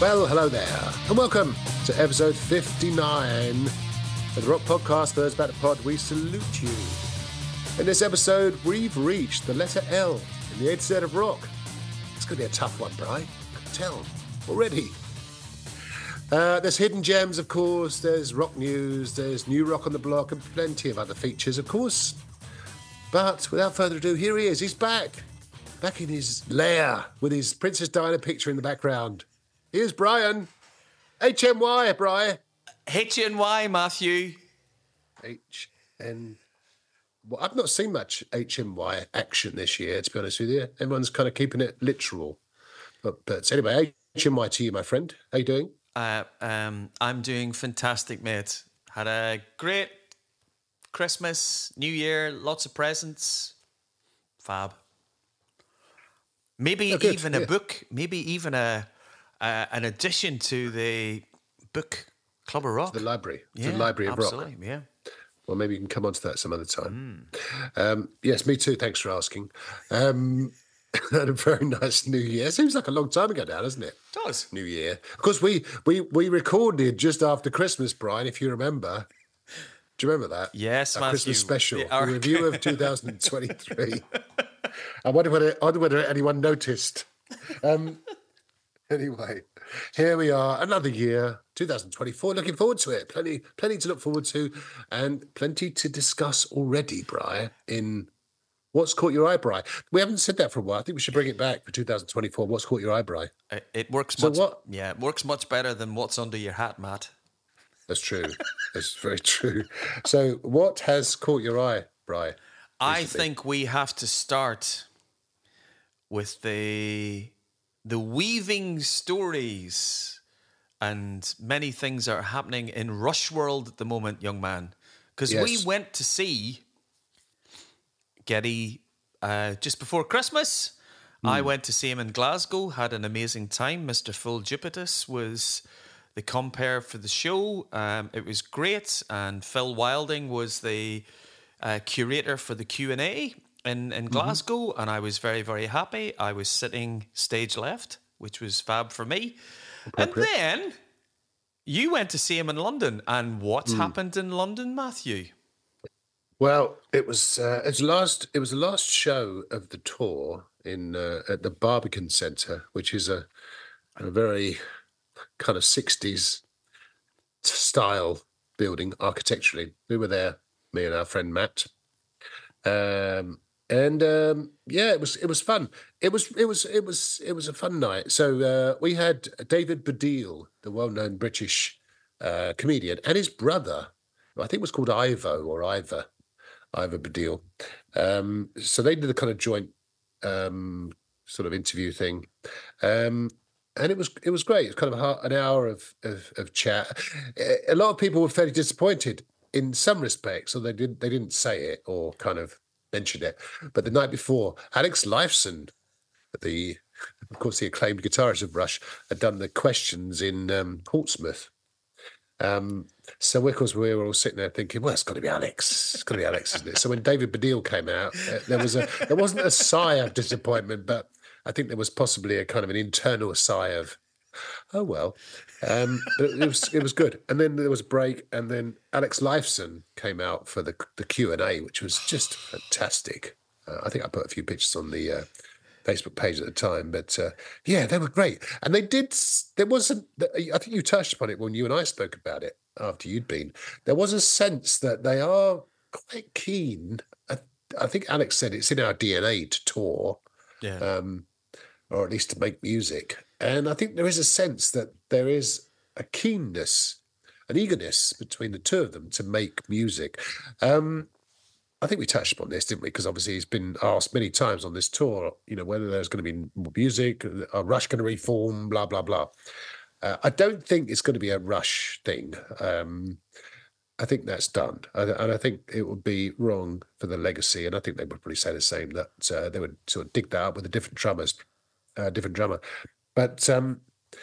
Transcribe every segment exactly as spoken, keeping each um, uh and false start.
Well, hello there, and welcome to episode fifty-nine of the Rock Podcast. Birds Back to Pod, we salute you. In this episode, we've reached the letter L in the A to Z of rock. It's going to be a tough one, Bri. I can tell already. Uh, there's hidden gems, of course. There's rock news. There's new rock on the block, and plenty of other features, of course. But without further ado, here he is. He's back. Back in his lair with his Princess Diana picture in the background. Here's Brian. H M Y, Brian. H N Y, Matthew. H N. Well, I've not seen much H M Y action this year, to be honest with you. Everyone's kind of keeping it literal. But, but anyway, H M Y to you, my friend. How you doing? Uh, um, I'm doing fantastic, mate. Had a great Christmas, New Year, lots of presents. Fab. Maybe oh, even yeah. a book, maybe even a, a an addition to the book Club of Rock. To the library. Yeah, to the Library of absolutely, Rock. yeah. Well, maybe you can come on to that some other time. Mm. Um, yes, me too. Thanks for asking. Um, had a very nice New Year. Seems like a long time ago now, doesn't it? It does. New Year. Of course, we, we, we recorded just after Christmas, Brian, if you remember. Do you remember that? Yes, Our Matthew. Christmas special, The, our... the review of two thousand twenty-three. I wonder whether, I wonder whether anyone noticed. Um, anyway, here we are, another year, two thousand twenty-four. Looking forward to it. Plenty, plenty to look forward to, and plenty to discuss already, Bri. In what's caught your eye, Bri? We haven't said that for a while. I think we should bring it back for two thousand twenty-four. What's caught your eye, Bri? It, it works. So much, what? Yeah, it works much better than what's under your hat, Matt. That's true. That's very true. So, what has caught your eye, Bri? I think we have to start with the the weaving stories and many things are happening in Rush World at the moment, young man. Because yes. we went to see Geddy uh, just before Christmas. Mm. I went to see him in Glasgow, had an amazing time. Mister Full Jupitus was the compere for the show. Um, it was great, and Phil Wilding was the uh, curator for the Q and A in, in Glasgow, mm-hmm. and I was very, very happy. I was sitting stage left, which was fab for me. And then you went to see him in London, and what mm. happened in London, Matthew? Well, it was uh, it's last. It was the last show of the tour in uh, at the Barbican Centre, which is a a very kind of sixties style building architecturally. We were there, me and our friend Matt, um, and um, yeah, it was it was fun. It was it was it was it was a fun night. So uh, we had David Baddiel, the well-known British uh, comedian, and his brother, who I think was called Ivo or Ivor, Ivor Baddiel. Um, so they did a kind of joint um, sort of interview thing. Um, And it was it was great. It was kind of a, an hour of, of of chat. A lot of people were fairly disappointed in some respects, so they didn't they didn't say it or kind of mention it. But the night before, Alex Lifeson, the of course the acclaimed guitarist of Rush, had done the questions in um, Portsmouth. Um, so of course we were all sitting there thinking, well, it's got to be Alex. It's got to be Alex, isn't it? So when David Baddiel came out, uh, there was a there wasn't a sigh of disappointment, but I think there was possibly a kind of an internal sigh of, oh, well. Um, but it was it was good. And then there was a break, and then Alex Lifeson came out for the the Q and A, which was just fantastic. Uh, I think I put a few pictures on the uh, Facebook page at the time. But, uh, yeah, they were great. And they did – there wasn't – I think you touched upon it when you and I spoke about it after you'd been. There was a sense that they are quite keen. I, I think Alex said it's in our D N A to tour. Yeah. Um, or at least to make music. And I think there is a sense that there is a keenness, an eagerness between the two of them to make music. Um, I think we touched upon this, didn't we? Because obviously he's been asked many times on this tour, you know, whether there's going to be more music, a Rush going to reform, blah, blah, blah. Uh, I don't think it's going to be a Rush thing. Um, I think that's done. And I think it would be wrong for the legacy. And I think they would probably say the same, that uh, they would sort of dig that up with a different drummers. Uh, different drummer, but um,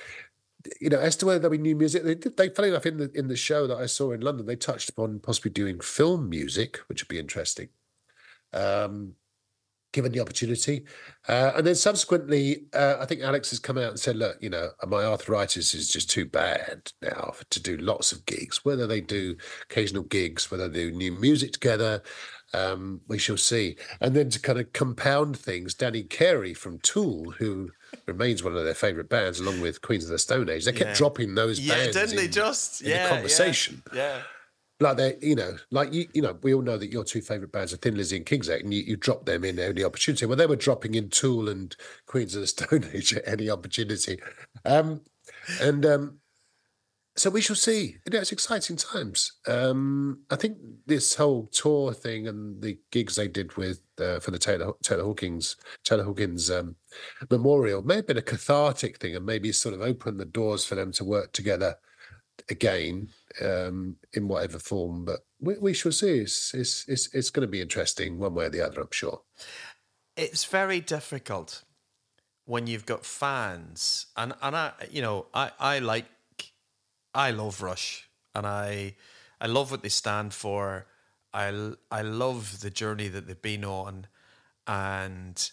you know, as to whether there'll be new music, they did. They, funny enough, in the in the show that I saw in London, they touched upon possibly doing film music, which would be interesting. Um, given the opportunity. Uh, and then subsequently, uh, I think Alex has come out and said, look, you know, my arthritis is just too bad now to do lots of gigs, whether they do occasional gigs, whether they do new music together. Um, we shall see. And then to kind of compound things, Danny Carey from Tool, who remains one of their favourite bands, along with Queens of the Stone Age, they kept Yeah. dropping those Yeah, bands didn't they in, just? in Yeah, the conversation. Yeah. yeah. Like they, you know, like you, you know, we all know that your two favourite bands are Thin Lizzy and King's X, and you, you drop them in any opportunity. Well, they were dropping in Tool and Queens of the Stone Age at any opportunity, um, and um, so we shall see. You know, it's exciting times. Um, I think this whole tour thing and the gigs they did with uh, for the Taylor Taylor Hawkins Taylor Hawkins um, memorial may have been a cathartic thing, and maybe sort of opened the doors for them to work together again um, in whatever form. But we, we shall see. It's it's it's, it's going to be interesting one way or the other, I'm sure. It's very difficult when you've got fans, and and I, you know, I I like. I love Rush, and I I love what they stand for. I, I love the journey that they've been on, and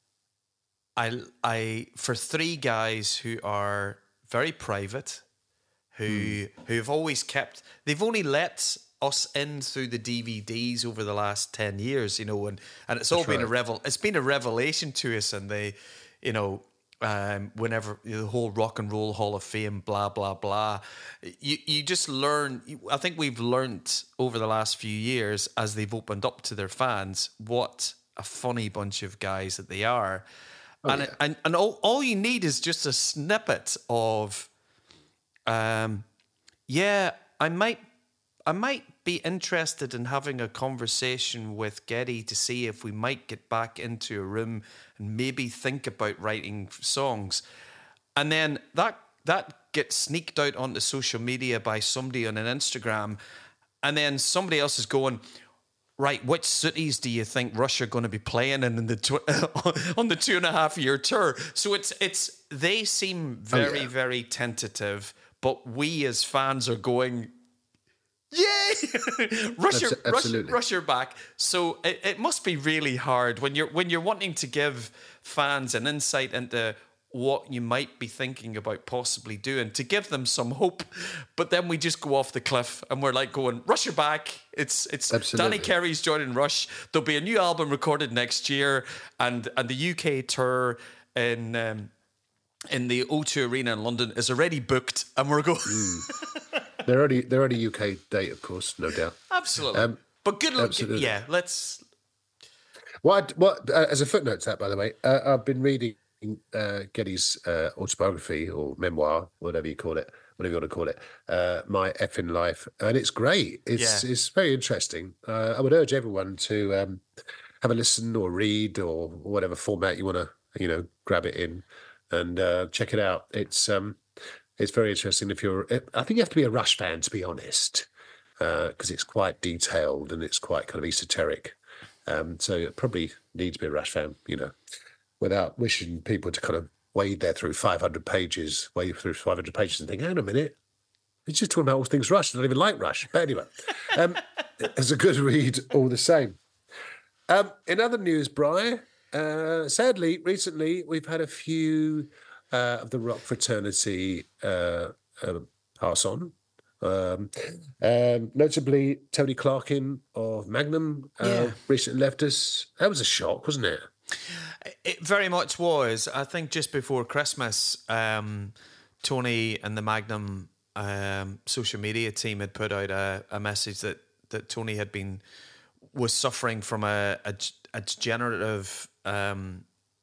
I I for three guys who are very private, who mm. who've always kept. They've only let us in through the D V Ds over the last ten years, you know, and and it's all That's been right. a revel. It's been a revelation to us, and they, you know. Um, whenever you know, the whole Rock and Roll Hall of Fame, blah blah blah, you you just learn. I think we've learnt over the last few years as they've opened up to their fans what a funny bunch of guys that they are, oh, and yeah. and and all, all you need is just a snippet of, um, yeah, I might I might be interested in having a conversation with Geddy to see if we might get back into a room and maybe think about writing songs. And then that that gets sneaked out onto social media by somebody on an Instagram, and then somebody else is going, right, which cities do you think Rush are going to be playing in, in the tw- on the two and a half year tour? So it's it's they seem very, oh, yeah. very tentative, but we as fans are going, yay! Rush your, rush, rush your back. So it, it must be really hard when you're when you're wanting to give fans an insight into what you might be thinking about possibly doing, to give them some hope. But then we just go off the cliff and we're like going, Rush your back. It's it's Absolutely. Danny Carey's joining Rush. There'll be a new album recorded next year, and and the U K tour in um, in the O two Arena in London is already booked, and we're going. Mm. They're already they're already U K date, of course, no doubt. Absolutely. Um, but good luck. Absolutely. Yeah, let's. What what uh, as a footnote to that, by the way, uh, I've been reading uh, Geddy's uh, autobiography or memoir, whatever you call it, whatever you want to call it, uh, My Effing Life, and it's great. It's yeah. it's very interesting. Uh, I would urge everyone to um, have a listen or read or whatever format you want to, you know, grab it in and uh, check it out. It's um. It's very interesting. If you're, I think you have to be a Rush fan, to be honest, because uh, it's quite detailed and it's quite kind of esoteric. Um, so it probably needs to be a Rush fan, you know, without wishing people to kind of wade there through five hundred pages, wade through five hundred pages and think, hang on a minute, it's just talking about all things Rush. I don't even like Rush. But anyway, um, it's a good read all the same. Um, in other news, Brian, uh, sadly, recently we've had a few... Uh, of the rock fraternity uh, uh, pass on. Um, um, notably, Tony Clarkin of Magnum uh, yeah. recently left us. That was a shock, wasn't it? It very much was. I think just before Christmas, um, Tony and the Magnum um, social media team had put out a, a message that, that Tony had been was suffering from a, a, a degenerative um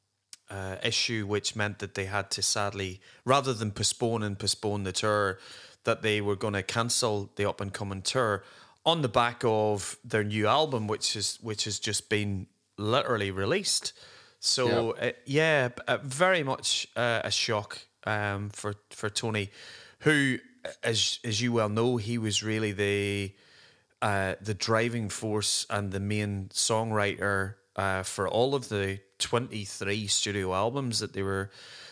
Uh, issue, which meant that they had to sadly, rather than postpone and postpone the tour, that they were going to cancel the up and coming tour on the back of their new album, which is which has just been literally released. So yep. uh, yeah, uh, very much uh, a shock um, for for Tony, who, as as you well know, he was really the uh, the driving force and the main songwriter uh, for all of the twenty-three studio albums that they were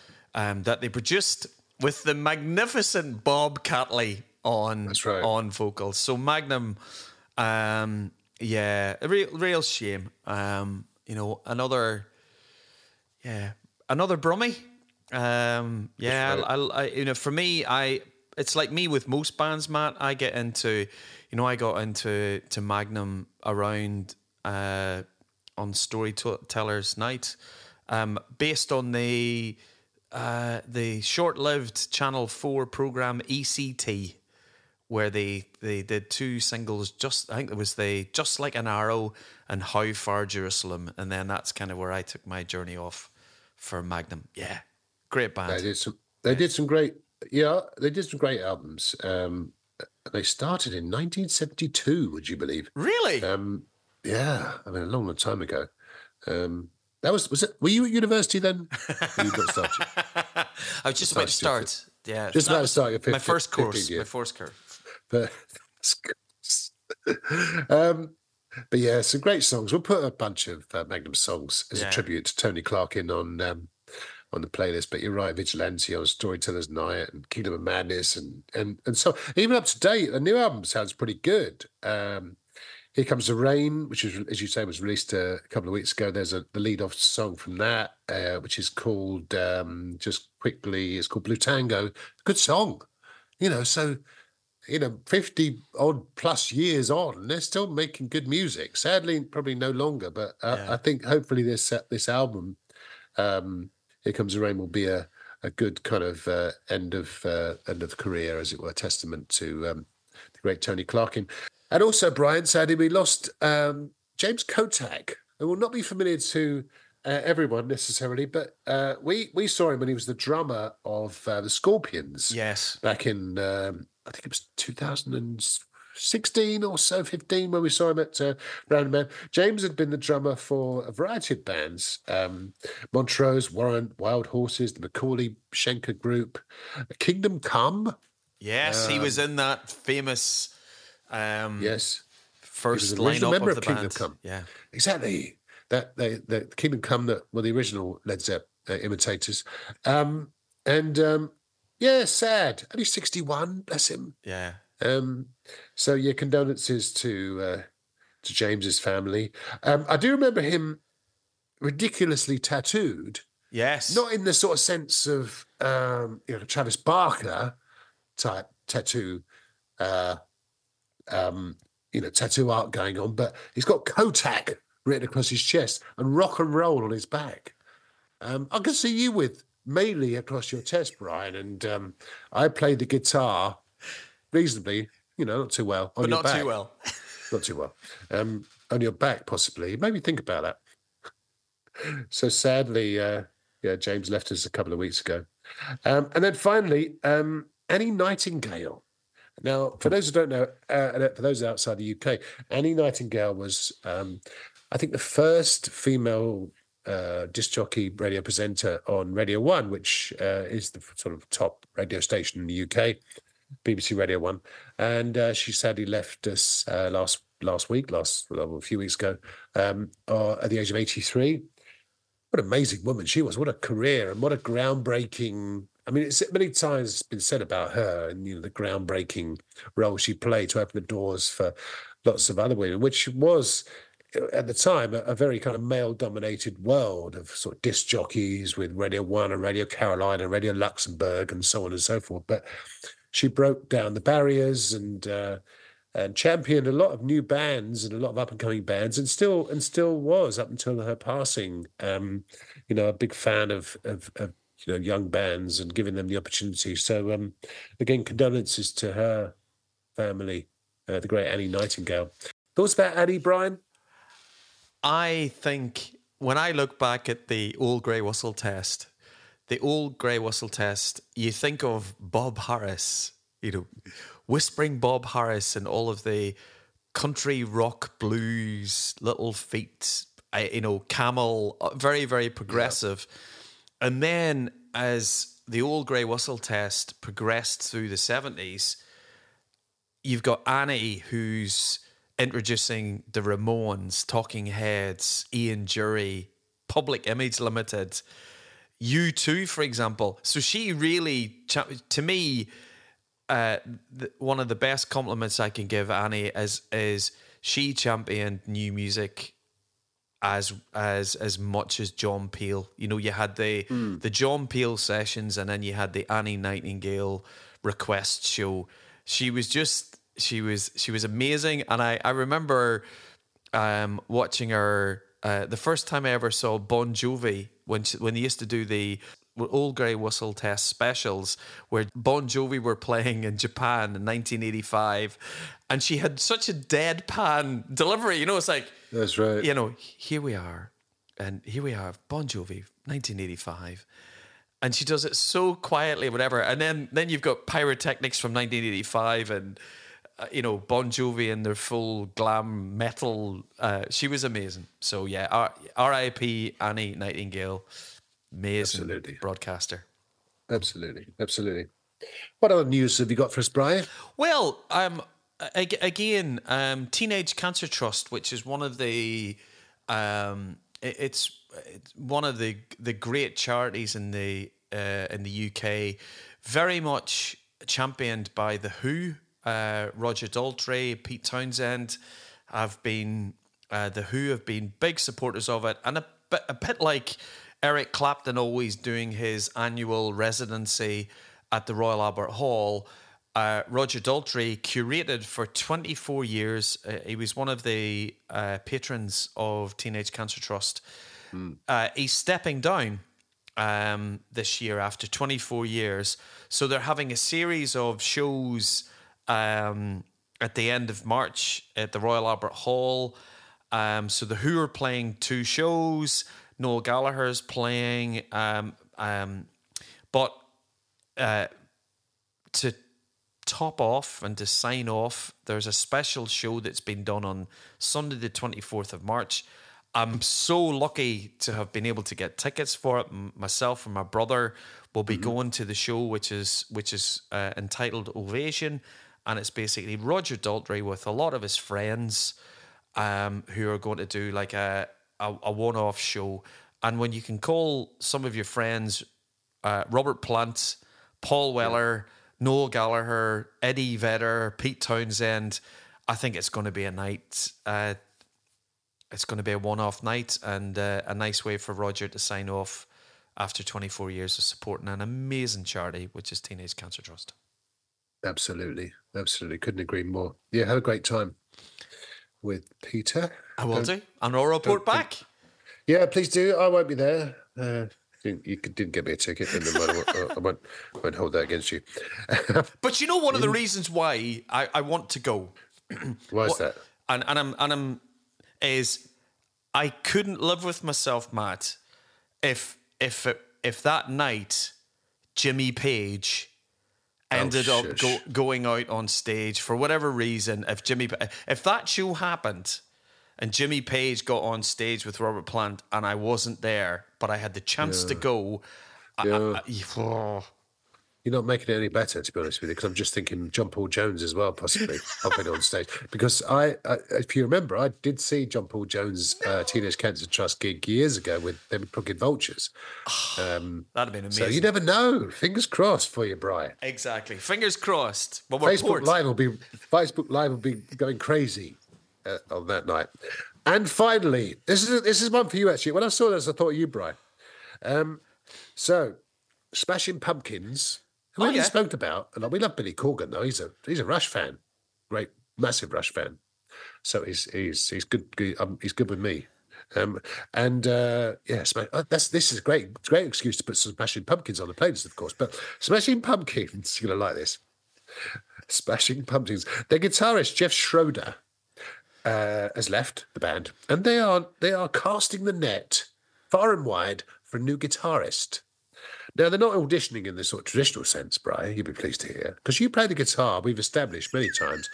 um, that they produced, with the magnificent Bob Catley on That's right. on vocals. So Magnum, um, yeah, a real real shame. Um, you know, another, yeah, another Brummie. Um, yeah, right. I, I, you know, for me, I, it's like me with most bands, Matt. I get into, you know, I got into to Magnum around uh, on Storytellers Night, um, based on the uh, the short-lived Channel Four program E C T, where they they did two singles. Just I think it was the Just Like an Arrow and How Far Jerusalem, and then that's kind of where I took my journey off for Magnum. Yeah, great band. They did some. They yeah. did some great. Yeah, they did some great albums. Um, they started in nineteen seventy-two. Would you believe? Really? Um, yeah, I mean, a long, long time ago. Um, that was was it? Were you at university then? Or you got started? I was just about to start. Yeah, just about to start your fifteen, my first course. year. My first course. But, um, but yeah, some great songs. We'll put a bunch of uh, Magnum songs as yeah. a tribute to Tony Clark in on um, on the playlist. But you're right, Vigilante on Storytellers Night and Kingdom of Madness, and and and so even up to date, the new album sounds pretty good. Um, Here Comes the Rain, which is, as you say, was released a couple of weeks ago. There's a the lead-off song from that, uh, which is called um, just quickly. It's called Blue Tango. Good song, you know. So. You know, fifty odd plus years on, they're still making good music. Sadly, probably no longer, but uh, yeah. I think hopefully this uh, this album, um, Here Comes the Rain, will be a, a good kind of uh, end of uh, end of career, as it were, testament to um, the great Tony Clarkin. And also, Brian, sadly, we lost um, James Kotak, who will not be familiar to uh, everyone necessarily, but uh, we we saw him when he was the drummer of uh, the Scorpions. Yes, back in. Um, I think it was two thousand sixteen or so, fifteen, when we saw him at uh, Round Man. James had been the drummer for a variety of bands. Um, Montrose, Warrant, Wild Horses, the Macaulay Schenker Group, Kingdom Come. Yes, um, he was in that famous um, yes, first lineup of the of Kingdom band. Come. Yeah, exactly. That they, the Kingdom Come that were the original Led Zepp uh, imitators. Um, and... Um, Yeah, sad. Only sixty-one, bless him. Yeah. Um, so yeah, condolences to uh, to James's family. Um, I do remember him ridiculously tattooed. Yes. Not in the sort of sense of um, you know, Travis Barker type tattoo, uh, um, you know, tattoo art going on, but he's got Kotak written across his chest and rock and roll on his back. Um, I can see you with mainly across your chest, Brian, and um, I played the guitar reasonably, you know, not too well. On but your not back. too well. Not too well. Um, on your back, possibly. Maybe think about that. So sadly, uh, yeah, James left us a couple of weeks ago. Um, and then finally, um, Annie Nightingale. Now, for those who don't know, uh, for those outside the U K, Annie Nightingale was, um, I think, the first female Uh, disc jockey radio presenter on Radio One, which uh, is the sort of top radio station in the U K, B B C Radio One. And uh, she sadly left us uh, last last week, last well, a few weeks ago, um, uh, at the age of eighty-three. What an amazing woman she was! What a career and what a groundbreaking. I mean, it's many times it's been said about her and you know the groundbreaking role she played to open the doors for lots of other women, which was. At the time, a, a very kind of male-dominated world of sort of disc jockeys with Radio One and Radio Carolina, Radio Luxembourg, and so on and so forth. But she broke down the barriers and uh, and championed a lot of new bands and a lot of up-and-coming bands, and still and still was up until her passing. Um, you know, a big fan of, of of you know young bands and giving them the opportunity. So um, again, condolences to her family, uh, the great Annie Nightingale. Thoughts about Annie, Brian? I think when I look back at the old grey whistle test, the old grey whistle test, you think of Bob Harris, you know, whispering Bob Harris and all of the country rock blues, Little Feat, you know, Camel, very, very progressive. Yeah. And then as the old grey whistle test progressed through the seventies, you've got Annie, who's introducing the Ramones, Talking Heads, Ian Dury, Public Image Limited, U two, for example. So she really, to me, uh, the, one of the best compliments I can give Annie is is she championed new music as as as much as John Peel. You know, you had the mm. the John Peel sessions, and then you had the Annie Nightingale request show. She was just she was she was amazing, and I I remember um, watching her uh, the first time I ever saw Bon Jovi when she, when they used to do the Old Grey Whistle Test specials, where Bon Jovi were playing in Japan in nineteen eighty-five, and she had such a deadpan delivery. You know, it's like, that's right. You know, here we are, and here we are, Bon Jovi, nineteen eighty-five, and she does it so quietly, whatever. And then then you've got Pyrotechnics from nineteen eighty-five, and uh, you know, Bon Jovi in their full glam metal. Uh, she was amazing. So yeah, R I P Annie Nightingale. Amazing absolutely. Broadcaster. Absolutely, absolutely. What other news have you got for us, Brian? Well, um, again, um, Teenage Cancer Trust, which is one of the, um, it's, it's one of the the great charities in the uh, in the U K, very much championed by the Who. Uh, Roger Daltrey, Pete Townsend have been uh, the Who have been big supporters of it, and a bit a bit like Eric Clapton always doing his annual residency at the Royal Albert Hall. Uh, Roger Daltrey curated for twenty-four years. Uh, he was one of the uh, patrons of Teenage Cancer Trust. Mm. Uh, he's stepping down um, this year after twenty-four years. So they're having a series of shows um, at the end of March at the Royal Albert Hall. Um, so the Who are playing two shows. Noel Gallagher's playing, um, um, but uh, to top off and to sign off, there's a special show that's been done on Sunday the twenty-fourth of March. I'm so lucky to have been able to get tickets for it. Myself and my brother will be mm-hmm. going to the show, which is which is uh, entitled Ovation, and it's basically Roger Daltrey with a lot of his friends um, who are going to do like a A, a one-off show. And when you can call some of your friends uh, Robert Plant, Paul Weller, yeah. Noel Gallagher, Eddie Vedder, Pete Townsend, I think it's going to be a night. Uh, it's going to be a one-off night, and uh, a nice way for Roger to sign off after twenty-four years of supporting an amazing charity, which is Teenage Cancer Trust. Absolutely, absolutely. Couldn't agree more. Yeah, have a great time with Peter. I will do, and I'll report back. Yeah, please do. I won't be there. Uh, you didn't get me a ticket, and I won't, I won't hold that against you. But you know, one of the reasons why I, I want to go. Why is that? And and I'm and I'm is I couldn't live with myself, Matt, if if if that night Jimmy Page ended oh, up go, going out on stage for whatever reason. If Jimmy, if that show happened, and Jimmy Page got on stage with Robert Plant, and I wasn't there, but I had the chance yeah. to go. Yeah. I, I, oh. You're not making it any better, to be honest with you, because I'm just thinking John Paul Jones as well, possibly, hopping on stage. Because I, I, if you remember, I did see John Paul Jones' uh, Teenage Cancer Trust gig years ago with them Crooked Vultures. Um, That'd have been amazing. So you never know. Fingers crossed for you, Brian. Exactly. Fingers crossed. But Facebook port. Live will be Facebook Live will be going crazy uh, on that night. And finally, this is this is one for you actually. When I saw this, I thought of you, Brian. Um, so, Smashing Pumpkins. Who oh, we yeah. spoke about, and we love Billy Corgan though. He's a he's a Rush fan, great massive Rush fan. So he's he's he's good. Um, he's good with me. Um, and uh, yeah, that's this is a great it's a great excuse to put some Smashing Pumpkins on the playlist, of course. But Smashing Pumpkins, you're gonna like this. Smashing Pumpkins. Their guitarist Jeff Schroeder uh, has left the band, and they are they are casting the net far and wide for a new guitarist. Now, they're not auditioning in the sort of traditional sense, Brian, you'll be pleased to hear, because you play the guitar, we've established many times,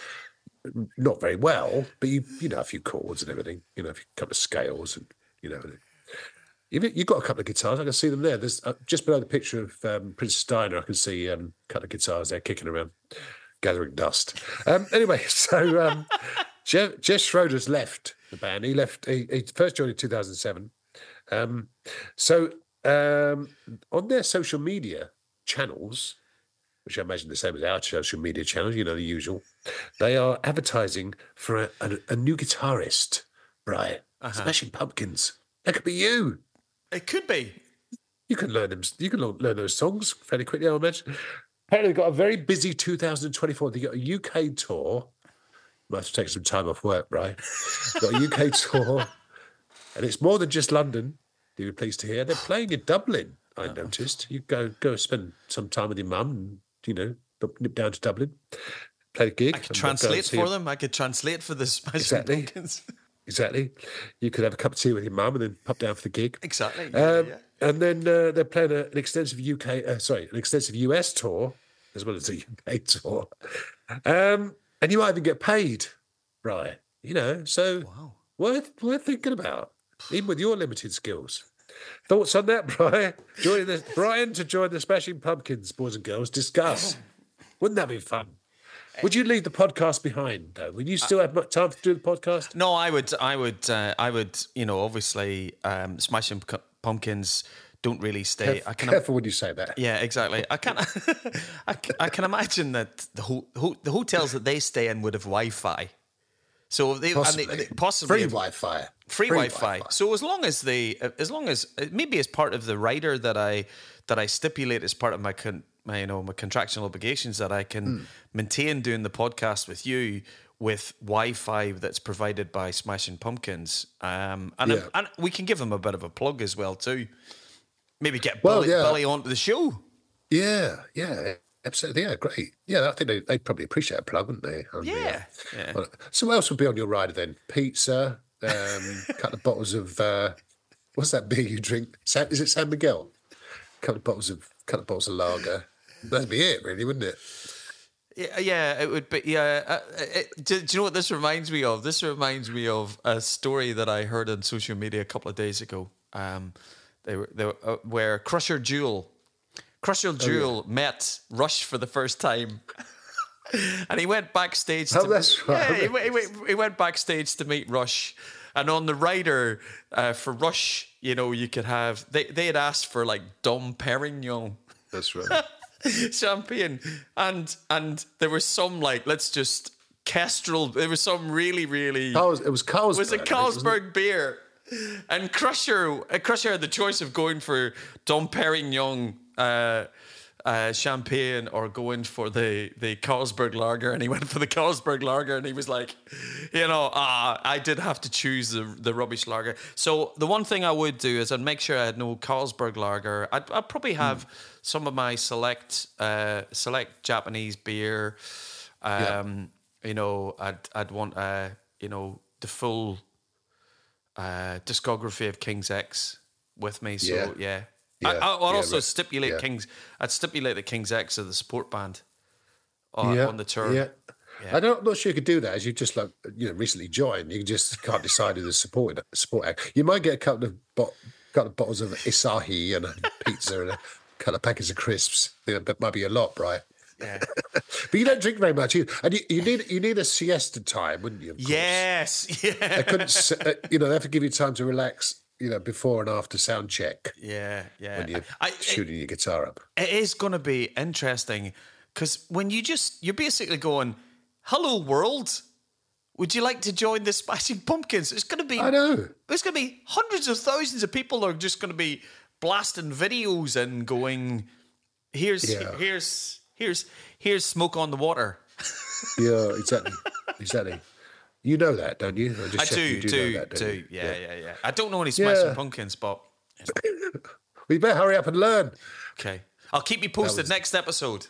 not very well, but you you know a few chords and everything, you know, a couple of scales, and, you know, you've, you've got a couple of guitars, I can see them there. There's uh, just below the picture of um, Prince Steiner, I can see um, a couple of guitars there kicking around, gathering dust. Um, anyway, so um, Jeff, Jeff Schroeder's left the band. He left, he, he first joined in two thousand seven. Um, so... Um, on their social media channels, which I imagine the same as our social media channels, you know, the usual, they are advertising for a, a, a new guitarist, right? Uh-huh. Smashing Pumpkins. That could be you. It could be. You can learn them. You can learn those songs fairly quickly, I imagine. Apparently, they've got a very busy two thousand twenty-four. They've got a U K tour. Might have to take some time off work, right? Got a U K tour, and it's more than just London. You're pleased to hear they're playing in Dublin. I Uh-oh. noticed. You go go spend some time with your mum, and you know, nip down to Dublin, play a gig. I could translate for them. I could translate for the Smashing exactly. Pumpkins. Exactly. You could have a cup of tea with your mum and then pop down for the gig. Exactly. Yeah, um, yeah. And then uh, they're playing a, an extensive U K, uh, sorry, an extensive U S tour as well as a U K tour. Um, and you might even get paid, right? You know, so wow. worth worth thinking about, even with your limited skills. Thoughts on that, Brian? Joining the Brian to join the Smashing Pumpkins, boys and girls. Discuss. Wouldn't that be fun? Would you leave the podcast behind, though? Would you still have much time to do the podcast? No, I would. I would. Uh, I would. You know, obviously, um, Smashing Pumpkins don't really stay. Caref- I can, careful when you say that. Yeah, exactly. I can. I, I can imagine that the ho- ho- the hotels that they stay in would have Wi-Fi. So they possibly, and they, they possibly free have, Wi-Fi. Free, free Wi-Fi. Wi-Fi. So as long as they, as long as maybe as part of the rider that I that I stipulate as part of my con, my you know my contractual obligations that I can mm. maintain doing the podcast with you with Wi-Fi that's provided by Smashing Pumpkins, um, and yeah. and we can give them a bit of a plug as well too. Maybe get well, Billy, yeah. Billy onto the show. Yeah, yeah. Absolutely, yeah, great. Yeah, I think they, they'd probably appreciate a plug, wouldn't they? On yeah, the, uh, yeah. So what else would be on your rider then? Pizza, um, a couple of bottles of, uh, what's that beer you drink? San, is it San Miguel? A couple of bottles of, couple of bottles of lager. That'd be it, really, wouldn't it? Yeah, yeah, it would be. Yeah, uh, it, do, do you know what this reminds me of? This reminds me of a story that I heard on social media a couple of days ago. Um, they were, they were uh, where Crusher Jewel. Crusher Jewel oh, yeah. met Rush for the first time, and he went backstage. Oh, to, that's right. Yeah, he, he, he went backstage to meet Rush, and on the rider uh, for Rush, you know, you could have they they had asked for like Dom Perignon. That's right. Champagne, and and there was some like let's just Kestrel. There was some really really. Carls, it was Carlsberg. Was it Carlsberg it? beer? And Crusher, uh, Crusher had the choice of going for Dom Perignon uh, uh, champagne or going for the, the Carlsberg lager, and he went for the Carlsberg lager, and he was like, you know, ah, I did have to choose the, the rubbish lager. So the one thing I would do is I'd make sure I had no Carlsberg lager. I'd, I'd probably have mm. some of my select uh, select Japanese beer. Um, yeah. You know, I'd I'd want uh, you know the full. Uh, discography of King's X with me, so yeah. yeah. yeah. I, I would yeah, also right. stipulate yeah. King's. I'd stipulate that King's X are the support band uh, yeah. on the tour. Yeah. yeah. I don't, I'm not sure you could do that as you just like you know recently joined. You just can't decide who the support support act. You might get a couple of bo- couple of bottles of Asahi and a pizza and a couple of packets of crisps. You know, that might be a lot, right? Yeah, but you don't drink very much either. And you, you need you need a siesta time, wouldn't you? Of course. Yes, yeah. I couldn't, uh, you know, they have to give you time to relax, you know, before and after sound check. Yeah, yeah. When you're I, shooting it, your guitar up, it is going to be interesting because when you just you're basically going, "Hello, world. Would you like to join the Smashing Pumpkins?" It's going to be. I know. There's going to be hundreds of thousands of people are just going to be blasting videos and going, "Here's yeah. here's." Here's here's Smoke on the Water. Yeah, exactly, exactly. You know that, don't you? I, just I do, you do, do, know that, do. You? Yeah, yeah, yeah, yeah. I don't know any Smashing yeah. Pumpkins, but we better hurry up and learn. Okay, I'll keep you posted was... next episode.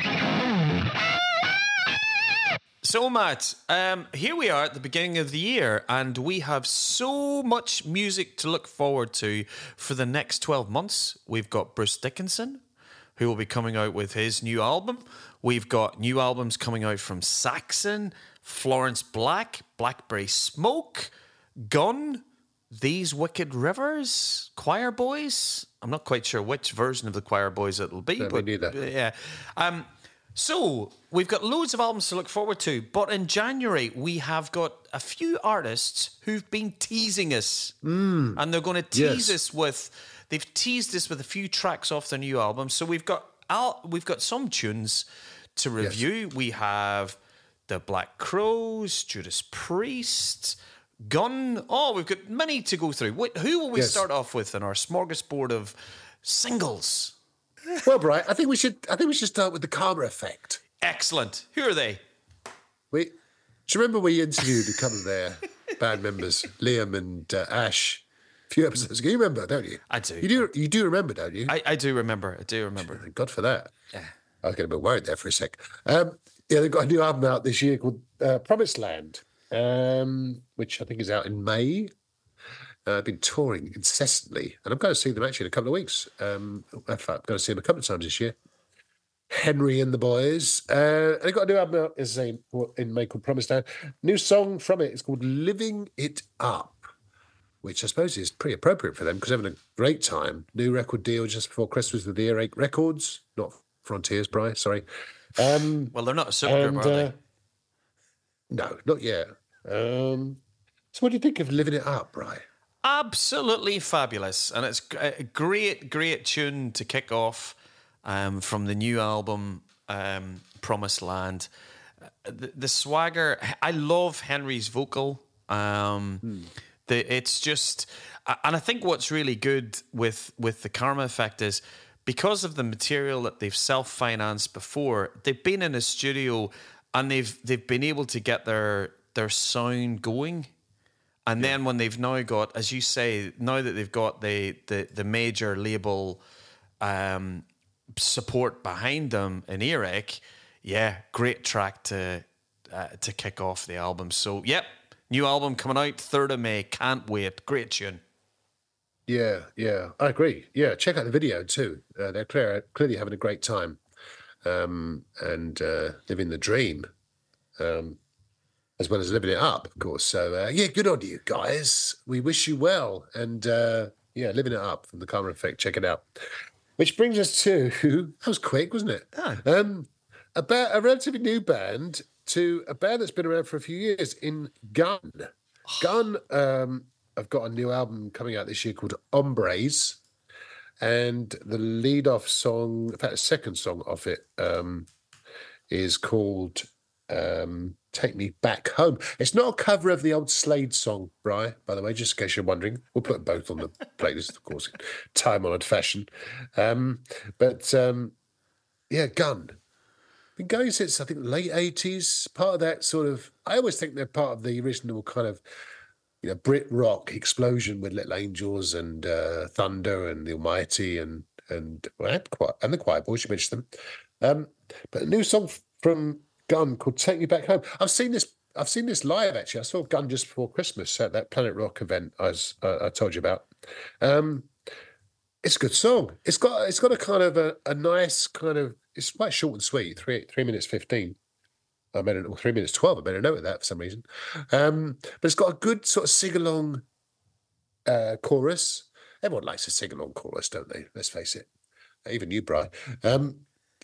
So, Matt, um, here we are at the beginning of the year, and we have so much music to look forward to for the next twelve months. We've got Bruce Dickinson, who will be coming out with his new album. We've got new albums coming out from Saxon, Florence Black, Blackberry Smoke, Gun, These Wicked Rivers, Choir Boys. I'm not quite sure which version of the Choir Boys it'll be. No, but me neither. Yeah. Um, so we've got loads of albums to look forward to. But in January, we have got a few artists who've been teasing us. Mm. And they're going to tease yes. us with... They've teased us with a few tracks off their new album. So we've got al- we've got some tunes to review. Yes. We have the Black Crowes, Judas Priest, Gun. Oh, we've got many to go through. What, who will we Yes. start off with in our smorgasbord of singles? Well, Brian, I think we should. I think we should start with the Karma Effect. Excellent. Who are they? We do you remember we interviewed a couple of their band members, Liam and uh, Ash, a few episodes ago? You remember, don't you? I do. You do. You do remember, don't you? I, I do remember. I do remember. Thank God for that. Yeah. I was getting a bit worried there for a sec. Um, yeah, they've got a new album out this year called uh, Promised Land, um, which I think is out in May. Uh, I've been touring incessantly, and I'm going to see them actually in a couple of weeks. Um, in fact, I'm going to see them a couple of times this year. Henry and the Boys. Uh, and they've got a new album out as a, in May called Promised Land. New song from it is called Living It Up, which I suppose is pretty appropriate for them because they're having a great time. New record deal just before Christmas with Earache Records, not Frontiers, Bry, sorry. Um, Well, they're not a supergroup, and, are they? uh, no, not yet. Um, so what do you think of Living It Up, Bry? Absolutely fabulous, and it's a great, great tune to kick off um, from the new album, um, Promised Land. Uh, The, the swagger, I love Henry's vocal. Um, Hmm. the, it's just, and I think what's really good with with the Karma Effect is because of the material that they've self-financed before, they've been in a studio and they've they've been able to get their their sound going. And then when they've now got, as you say, now that they've got the the, the major label um, support behind them in Earache, yeah, great track to uh, to kick off the album. So, yep, new album coming out third of May. Can't wait. Great tune. Yeah, yeah, I agree. Yeah, check out the video too. Uh, they're clear, clearly having a great time um, and uh, living the dream, um, as well as living it up, of course. So, uh, yeah, good on you guys. We wish you well. And uh, yeah, living it up from the Karma Effect. Check it out. Which brings us to, that was quick, wasn't it? Oh. Um, about a relatively new band to a band that's been around for a few years in Gun. Gun um, have got a new album coming out this year called Hombres. And the lead-off song, in fact, the second song off it um, is called um, Take Me Back Home. It's not a cover of the old Slade song, Bri, by the way, just in case you're wondering. We'll put both on the playlist, of course, in time-honoured fashion. Um, but, um, yeah, Gun. Been going since, I think, late eighties. Part of that sort of... I always think they're part of the original kind of, you know, Brit rock explosion with Little Angels and uh, Thunder and The Almighty and and well, and, Quiet, and the Quiet Boys, you mentioned them. Um, but a new song from Gun called "Take Me Back Home." I've seen this. I've seen this live actually. I saw Gun just before Christmas at that Planet Rock event I was uh, I told you about. Um, it's a good song. It's got it's got a kind of a, a nice kind of. It's quite short and sweet. Three three minutes fifteen. I made it three minutes twelve. I made a note of that for some reason. Um, but it's got a good sort of sing along uh, chorus. Everyone likes a sing along chorus, don't they? Let's face it. Even you, Brian. Um,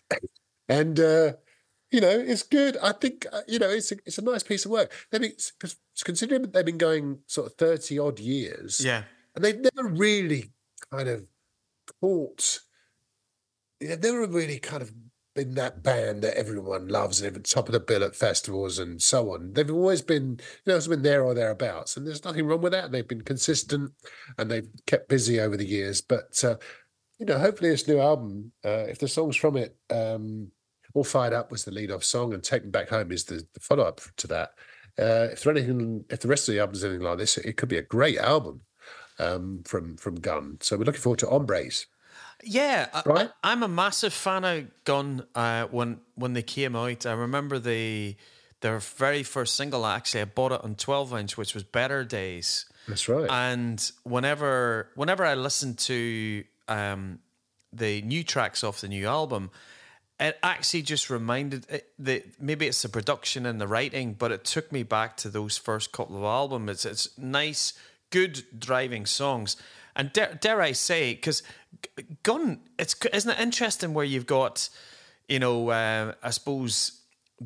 and uh, you know, it's good. I think uh, you know, it's a, it's a nice piece of work. They've been, considering that they've been going sort of thirty odd years, Yeah. and they've never really kind of caught. They've never really kind of been that band that everyone loves and at the top of the bill at festivals and so on. They've always been, you know, it's been there or thereabouts, and there's nothing wrong with that. They've been consistent and they've kept busy over the years. But uh, you know, hopefully this new album, uh, if the songs from it, um, All Fired Up was the lead-off song, and Take Me Back Home is the, the follow-up to that. Uh, if there anything, if the rest of the album is anything like this, it could be a great album um, from from Gun. So we're looking forward to Hombres. Yeah, I, Right? I, I'm a massive fan of Gun. Uh, when when they came out, I remember the their very first single. Actually, I bought it on twelve inch, which was Better Days. That's right. And whenever whenever I listened to um, the new tracks off the new album, it actually just reminded it, the maybe it's the production and the writing, but it took me back to those first couple of albums. It's it's nice, good driving songs. And dare, dare I say, because Gun, it's isn't it interesting where you've got, you know, uh, I suppose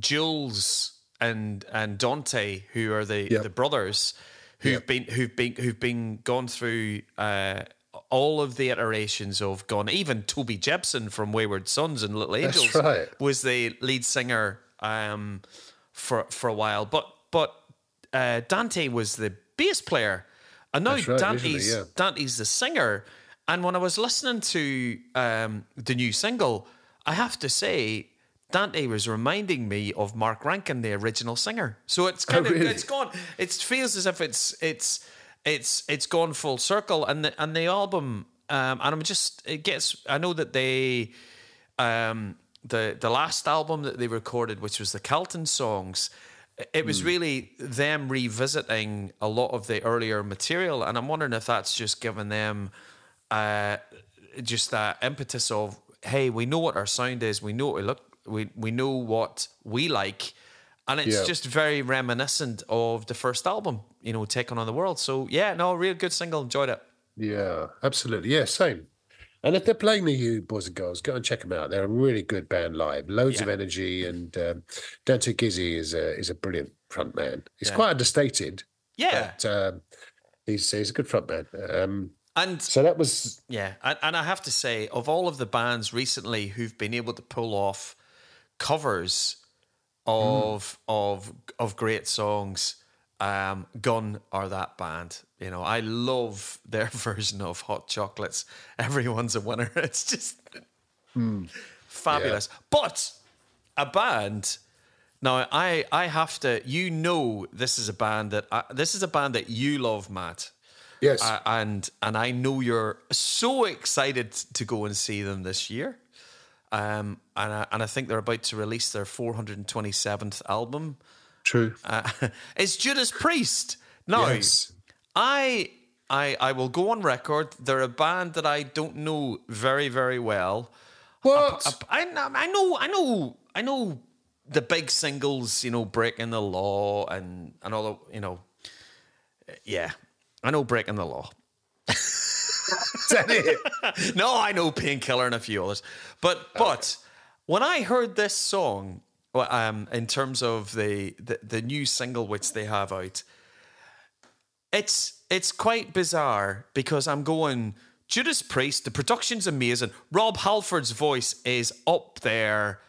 Jules and and Dante, who are the, Yep. the brothers, who've Yep. been who've been who've been gone through uh, all of the iterations of Gun. Even Toby Jepson from Wayward Sons and Little That's Angels right. was the lead singer um, for for a while, but but uh, Dante was the bass player, and now That's right, Dante's originally, yeah. Dante's the singer. And when I was listening to um, the new single, I have to say, Dante was reminding me of Mark Rankin, the original singer. So it's kind Oh, of really? it's gone. It feels as if it's it's it's it's gone full circle. And the and the album, um, and I'm just it gets. I know that they, um, the the last album that they recorded, which was the Calton songs, it was really them revisiting a lot of the earlier material, and I'm wondering if that's just given them uh, just that impetus of, hey, we know what our sound is, we know what we look, we we know what we like, and it's Yeah. just very reminiscent of the first album, you know, Taking on the World. So yeah, no, real good single, enjoyed it. Yeah, absolutely. Yeah, same. And if they're playing the you boys and girls, go and check them out. They're a really good band live. Loads of Yeah. energy, and um, Dante Gizzi is a is a brilliant front man. He's Yeah. quite understated, Yeah, but um, he's he's a good front man. Um, and so that was yeah, and, and I have to say, of all of the bands recently who've been able to pull off covers of of of great songs, um, Gun are that band. You know, I love their version of Hot Chocolates. Everyone's a winner. It's just fabulous. But a band. Now, I I have to. You know, this is a band that I, this is a band that you love, Matt. yes, Uh, and and I know you're so excited to go and see them this year. Um, and I, and I think they're about to release their four hundred twenty-seventh album. true. Uh, it's Judas Priest. Now, Yes. I I I will go on record. They're a band that I don't know very very well. What? I, I, I know I know I know the big singles. You know, Breaking the Law and and all the, you know. Yeah, I know Breaking the Law. Is that it? No, I know Painkiller and a few others. But but when I heard this song, well, um, in terms of the, the the new single which they have out, it's it's quite bizarre because I'm going, Judas Priest, the production's amazing. Rob Halford's voice is up there.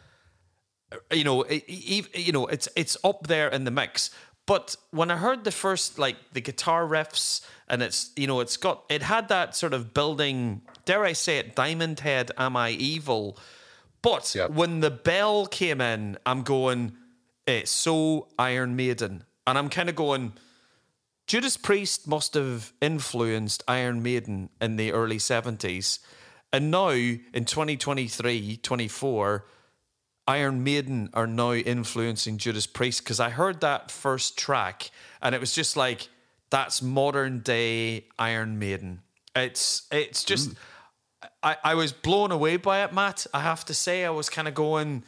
You know, e- e- you know, it's it's up there in the mix. But when I heard the first, like the guitar riffs, and it's, you know, it's got, it had that sort of building, dare I say it, Diamond Head, Am I Evil? But Yep. when the bell came in, I'm going, it's so Iron Maiden. And I'm kind of going, Judas Priest must have influenced Iron Maiden in the early seventies. And now, in twenty twenty-three, twenty-four, Iron Maiden are now influencing Judas Priest, because I heard that first track and it was just like, that's modern day Iron Maiden. It's it's just, I, I was blown away by it, Matt. I have to say, I was kind of going,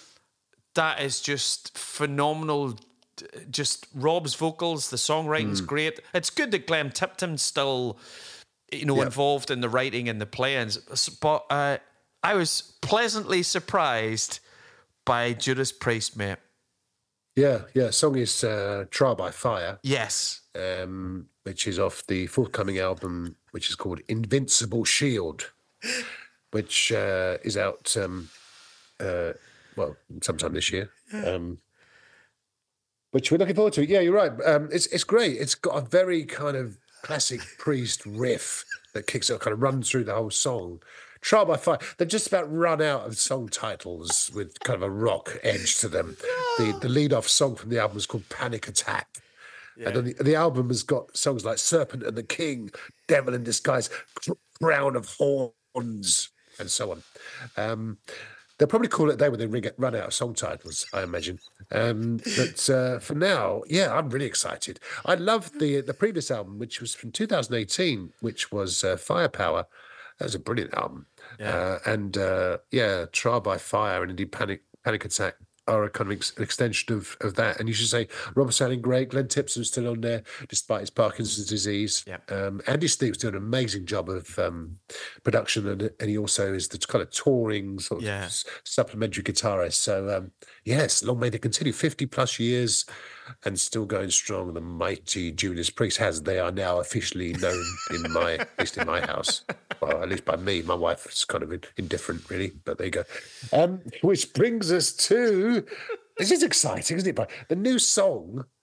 that is just phenomenal. Just Rob's vocals, the songwriting's great. It's good that Glenn Tipton's still, you know, Yep. involved in the writing and the playing. But uh, I was pleasantly surprised by Judas Priest, mate. Yeah, yeah. Song is uh, Trial by Fire, Yes. um, which is off the forthcoming album, which is called Invincible Shield, which uh, is out, um, uh, well, sometime this year. Um, which we're looking forward to. Yeah, you're right. Um, it's it's great. It's got a very kind of classic Priest riff that kicks up, kind of runs through the whole song. Trial by Fire. They've just about run out of song titles with kind of a rock edge to them. The the lead off song from the album is called Panic Attack. And then the, the album has got songs like Serpent and the King, Devil in Disguise, Crown of Horns, and so on. Um, they'll probably call it a day when they ring- run out of song titles, I imagine. Um, but uh, for now, yeah, I'm really excited. I love the the previous album, which was from two thousand eighteen, which was uh, Firepower. That was a brilliant album. Yeah. Uh, and uh, yeah, Trial by Fire and indeed Panic Panic Attack are a kind of ex- an extension of, of that. And you should say Robert sounding great. Glenn Tipton's still on there despite his Parkinson's disease. Yeah. Um, Andy Steve's doing an amazing job of um, production, and, and he also is the kind of touring sort of Yeah. s- supplementary guitarist. So um, yes, long may they continue. fifty plus years and still going strong. The mighty Judas Priest, as they are now officially known in my, at least in my house. Well, at least by me. My wife is kind of indifferent, really, but there you go. Um, which brings us to, this is exciting, isn't it? But the new song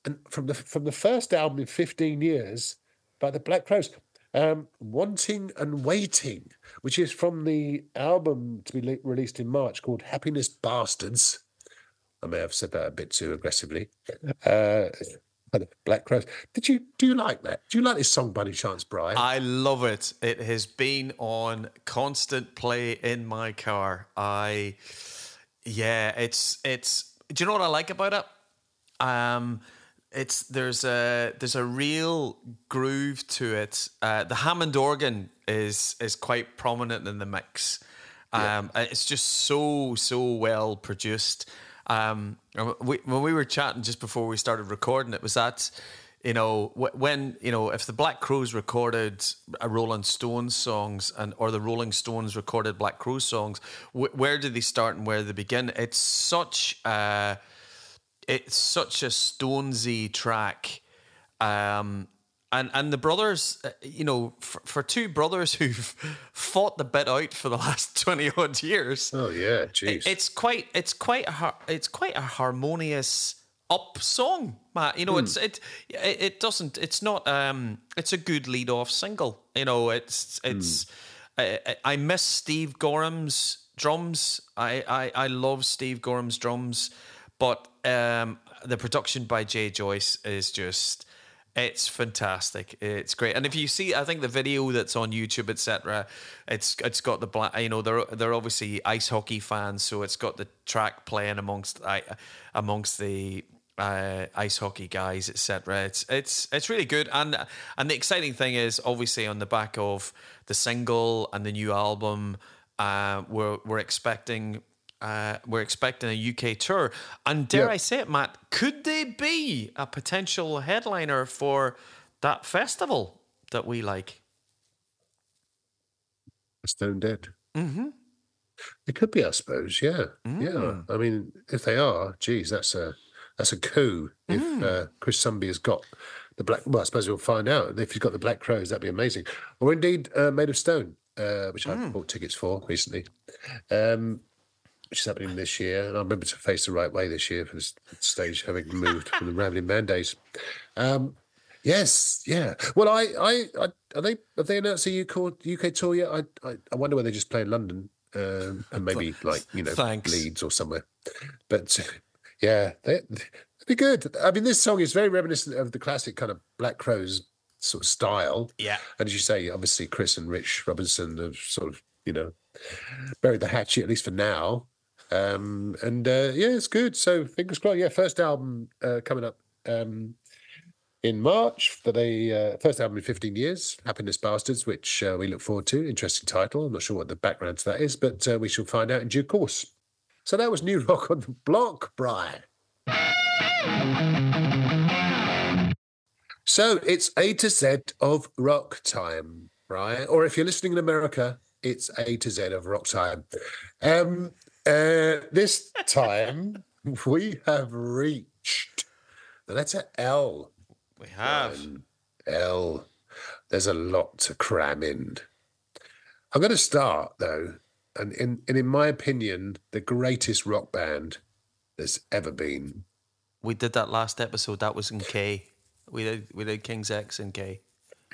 and from the from the first album in fifteen years by the Black Crowes, um, Wanting and Waiting, which is from the album to be le- released in March called Happiness Bastards. I may have said that a bit too aggressively. Uh, by the Black Crowes. Did you do you like that? Do you like this song by any chance, Brian? I love it. It has been on constant play in my car. I, yeah, it's it's. Do you know what I like about it? Um, it's there's a there's a real groove to it. Uh, the Hammond organ is is quite prominent in the mix. Um, yeah. It's just so so well produced. Um, we, when we were chatting just before we started recording, it was that, you know, when, you know, if the Black Crowes recorded a Rolling Stones songs and or the Rolling Stones recorded Black Crowes songs, wh- where do they start and where do they begin? It's such a, it's such a Stonesy track. Um, And and the brothers, you know, for, for two brothers who've fought the bit out for the last twenty odd years. Oh yeah, jeez. It's quite it's quite a, it's quite a harmonious up song, Matt. You know, mm. it's it, it it doesn't it's not um it's a good lead off single. You know, it's it's mm. I, I miss Steve Gorham's drums. I, I I love Steve Gorham's drums, but um the production by Jay Joyce is just. It's fantastic. It's great. And if you see, I think the video that's on YouTube, et cetera, it's it's got the black. You know, they're they're obviously ice hockey fans, so it's got the track playing amongst I amongst the uh, ice hockey guys, et cetera. It's it's it's really good. And and the exciting thing is, obviously, on the back of the single and the new album, uh, we're we're expecting. Uh, we're expecting a U K tour. And dare yeah. I say it, Matt, could they be a potential headliner for that festival that we like? Stone Dead. Mm-hmm. It could be, I suppose, yeah. Mm. Yeah. I mean, if they are, geez, that's a that's a coup. Mm. If uh, Chris Sumby has got the Black... Well, I suppose we'll find out. If he's got the Black Crowes, that'd be amazing. Or indeed, uh, Made of Stone, uh, which mm. I bought tickets for recently. Um which is happening this year. And I remember to Face the Right Way this year for the stage having moved from the Rambling Man days. Um, yes, yeah. Well, I, I, I, are they have they announced a U K, U K tour yet? I, I, I wonder whether they just play in London um, and maybe like you know Thanks. Leeds or somewhere. But yeah, they, they'd be good. I mean, this song is very reminiscent of the classic kind of Black Crowes sort of style. Yeah, and as you say, obviously Chris and Rich Robinson have sort of you know buried the hatchet at least for now. Um, and uh, yeah, it's good. So fingers crossed. Yeah, first album uh, coming up um, in March for the uh, first album in fifteen years, Happiness Bastards, which uh, we look forward to. Interesting title. I'm not sure what the background to that is, but uh, we shall find out in due course. So that was New Rock on the Block, Brian. So it's A to Z of rock time, right? Or if you're listening in America, it's A to Z of rock time. Um, Uh, this time we have reached the letter L. We have. One, L. There's a lot to cram in. I'm going to start, though, and in, and in my opinion, the greatest rock band there's ever been. We did that last episode. That was in K. We did, we did King's X in K.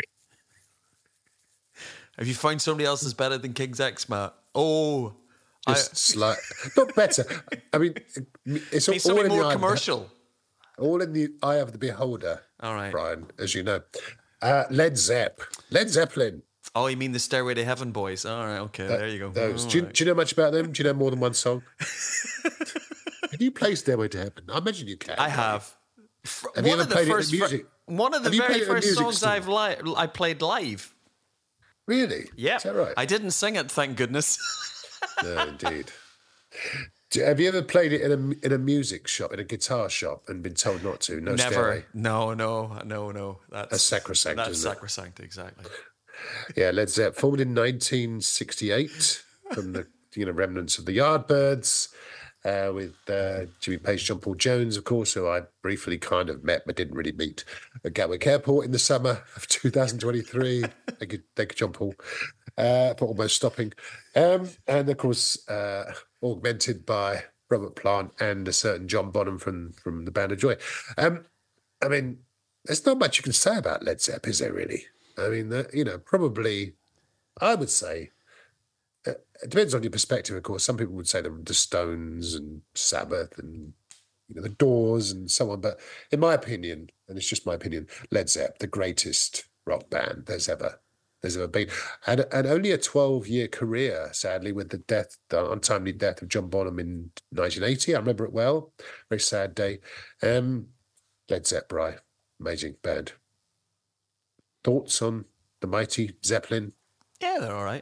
Have you found somebody else that's better than King's X, Matt? Oh... Just slight, not better. I mean, it's all, all in more the commercial. Eye, all in the eye of the beholder. All right, Brian, as you know, uh, Led Zepp, Led Zeppelin. Oh, you mean the Stairway to Heaven boys? All right, okay, that, there you go. Those. Oh, do, you, right. do you know much about them? Do you know more than one song? Can you play Stairway to Heaven? I imagine you can. I have. Have one you ever of the played first, it in music? One of the have very first songs store? I've li- I played live. Really? Yeah. Is that right? I didn't sing it, thank goodness. No, indeed. Have you ever played it in a in a music shop, in a guitar shop, and been told not to? No, never. Stairway. No, no, no, no. That's a sacrosanct. That's isn't sacrosanct, it? Exactly. Yeah, Led Zepp formed in nineteen sixty-eight from the you know remnants of the Yardbirds, uh, with uh, Jimmy Page, John Paul Jones, of course, who I briefly kind of met but didn't really meet at Gatwick Airport in the summer of two thousand twenty-three. Thank you, thank you, John Paul, uh, for almost stopping, um, and of course. Uh, augmented by Robert Plant and a certain John Bonham from, from the Band of Joy. Um, I mean, there's not much you can say about Led Zepp, is there really? I mean, the, you know, probably, I would say, uh, it depends on your perspective, of course. Some people would say the, the Stones and Sabbath and, you know, the Doors and so on. But in my opinion, and it's just my opinion, Led Zepp, the greatest rock band there's ever there's ever been, and and only a twelve-year career, sadly, with the death, the untimely death of John Bonham in nineteen eighty. I remember it well. Very sad day. Um, Led Zepp, Bry, amazing band. Thoughts on the mighty Zeppelin? Yeah, they're all right.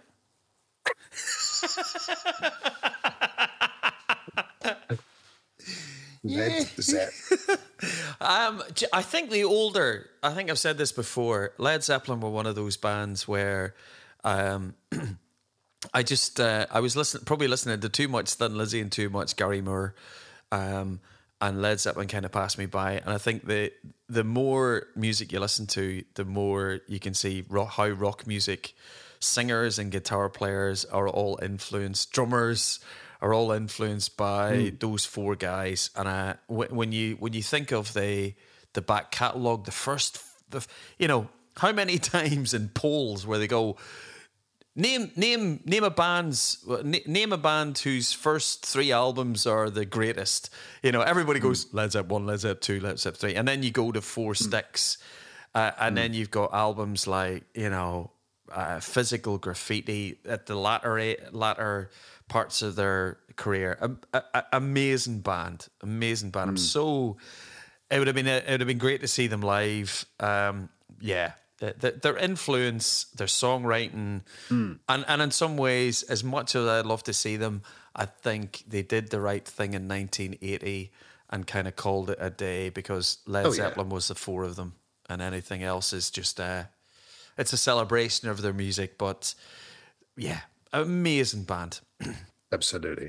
Led Zepp. um, I think the older, I think I've said this before, Led Zeppelin were one of those bands where um, I just, uh, I was listening, probably listening to too much Thin Lizzy and too much Gary Moore, um, and Led Zeppelin kind of passed me by. And I think the the more music you listen to, the more you can see rock, how rock music singers and guitar players are all influenced, drummers are all influenced by mm. those four guys. And uh, w- when you when you think of the the back catalogue, the first, the, you know, how many times in polls where they go, name name name a band's name a band whose first three albums are the greatest. You know, everybody goes mm. Led Zepp one, Led Zepp two, Led Zepp three, and then you go to Four mm. Sticks, uh, and mm. then you've got albums like, you know, uh, Physical Graffiti at the latter latter. parts of their career. A, a, amazing band, amazing band. Mm. I'm so. It would have been. It would have been great to see them live. Um, yeah, the, the, their influence, their songwriting, mm. and and in some ways, as much as I'd love to see them, I think they did the right thing in nineteen eighty and kind of called it a day, because Led oh, Zeppelin yeah. was the four of them, and anything else is just a. It's a celebration of their music, but yeah, amazing band. Absolutely.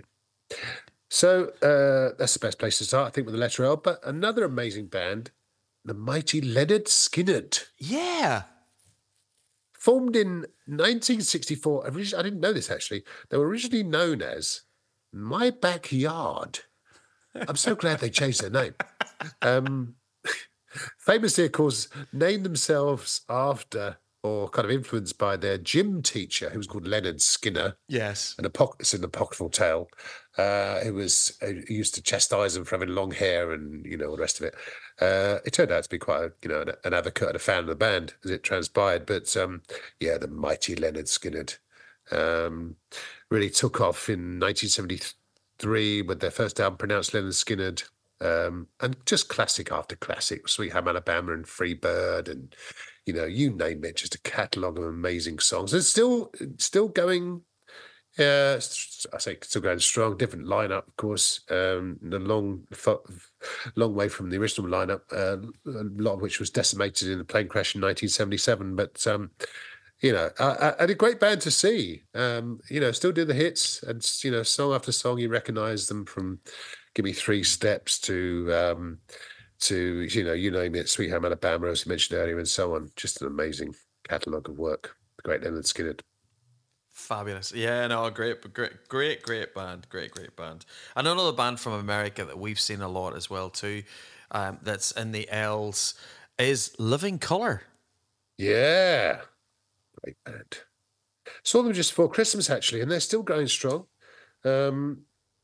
So uh, that's the best place to start, I think, with the letter L. But another amazing band, the mighty Lynyrd Skynyrd. Yeah. Formed in nineteen sixty-four. I didn't know this, actually. They were originally known as My Backyard. I'm so glad they changed their name. Um, famously, of course, named themselves after, or kind of influenced by, their gym teacher, who was called Leonard Skinner. Yes. An apoc- it's an apocryphal tale. Uh, who was uh, who used to chastise them for having long hair and, you know, all the rest of it. Uh, it turned out to be quite a, you know, an, an advocate and a fan of the band, as it transpired. But um, yeah, the mighty Lynyrd Skynyrd um, really took off in nineteen seventy-three with their first album, pronounced Lynyrd Skynyrd. Um, and just classic after classic, Sweet Home Alabama and Free Bird, and, you know, you name it, just a catalogue of amazing songs. And still, still going, yeah, uh, I say still going strong, different lineup, of course, um, the long, long way from the original lineup, uh, a lot of which was decimated in the plane crash in nineteen seventy-seven. But, um, you know, uh, and a great band to see, um, you know, still do the hits, and, you know, song after song, you recognise them, from Give Me Three Steps to, um, to, you know, you name it, Sweet Home Alabama, as you mentioned earlier, and so on. Just an amazing catalogue of work. The great Lynyrd Skynyrd. Fabulous. Yeah, no, great, great, great, great band. Great, great band. And another band from America that we've seen a lot as well, too, um, that's in the L's, is Living Colour. Yeah. Great band. Saw them just before Christmas, actually, and they're still going strong. Um,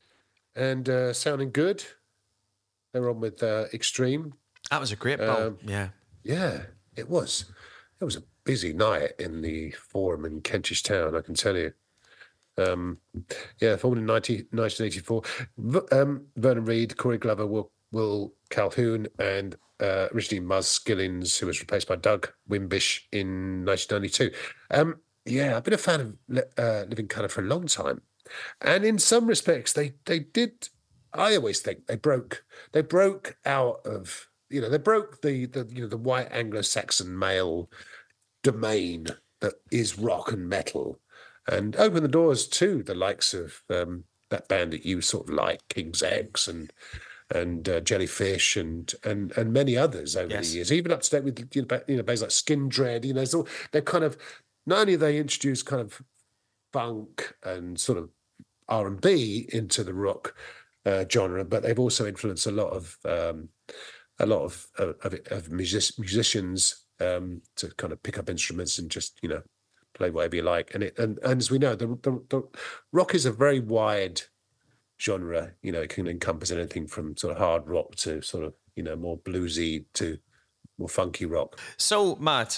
and uh, sounding good. They were on with uh, Extreme. That was a great bill. Um, yeah. Yeah, it was. It was a busy night in the Forum in Kentish Town, I can tell you. Um, yeah, formed in nineteen eighty-four. Um, Vernon Reid, Corey Glover, Will, Will Calhoun, and uh, originally Muzz Skillings, who was replaced by Doug Wimbish in nineteen ninety-two. Um, yeah, I've been a fan of uh, Living Colour for a long time. And in some respects, they they did. I always think they broke. They broke out of, you know, they broke the the you know the white Anglo-Saxon male domain that is rock and metal, and opened the doors to the likes of um, that band that you sort of like, King's X and and uh, Jellyfish and and and many others over yes. the years, even up to date with, you know, you know bands like Skin Dread. You know, so they're kind of, not only they introduced kind of funk and sort of R and B into the rock uh, genre, but they've also influenced a lot of um, a lot of of, of music, musicians um, to kind of pick up instruments and just you know play whatever you like. And it and, and as we know, the, the the rock is a very wide genre. You know, it can encompass anything from sort of hard rock to sort of you know more bluesy to more funky rock. So, Matt,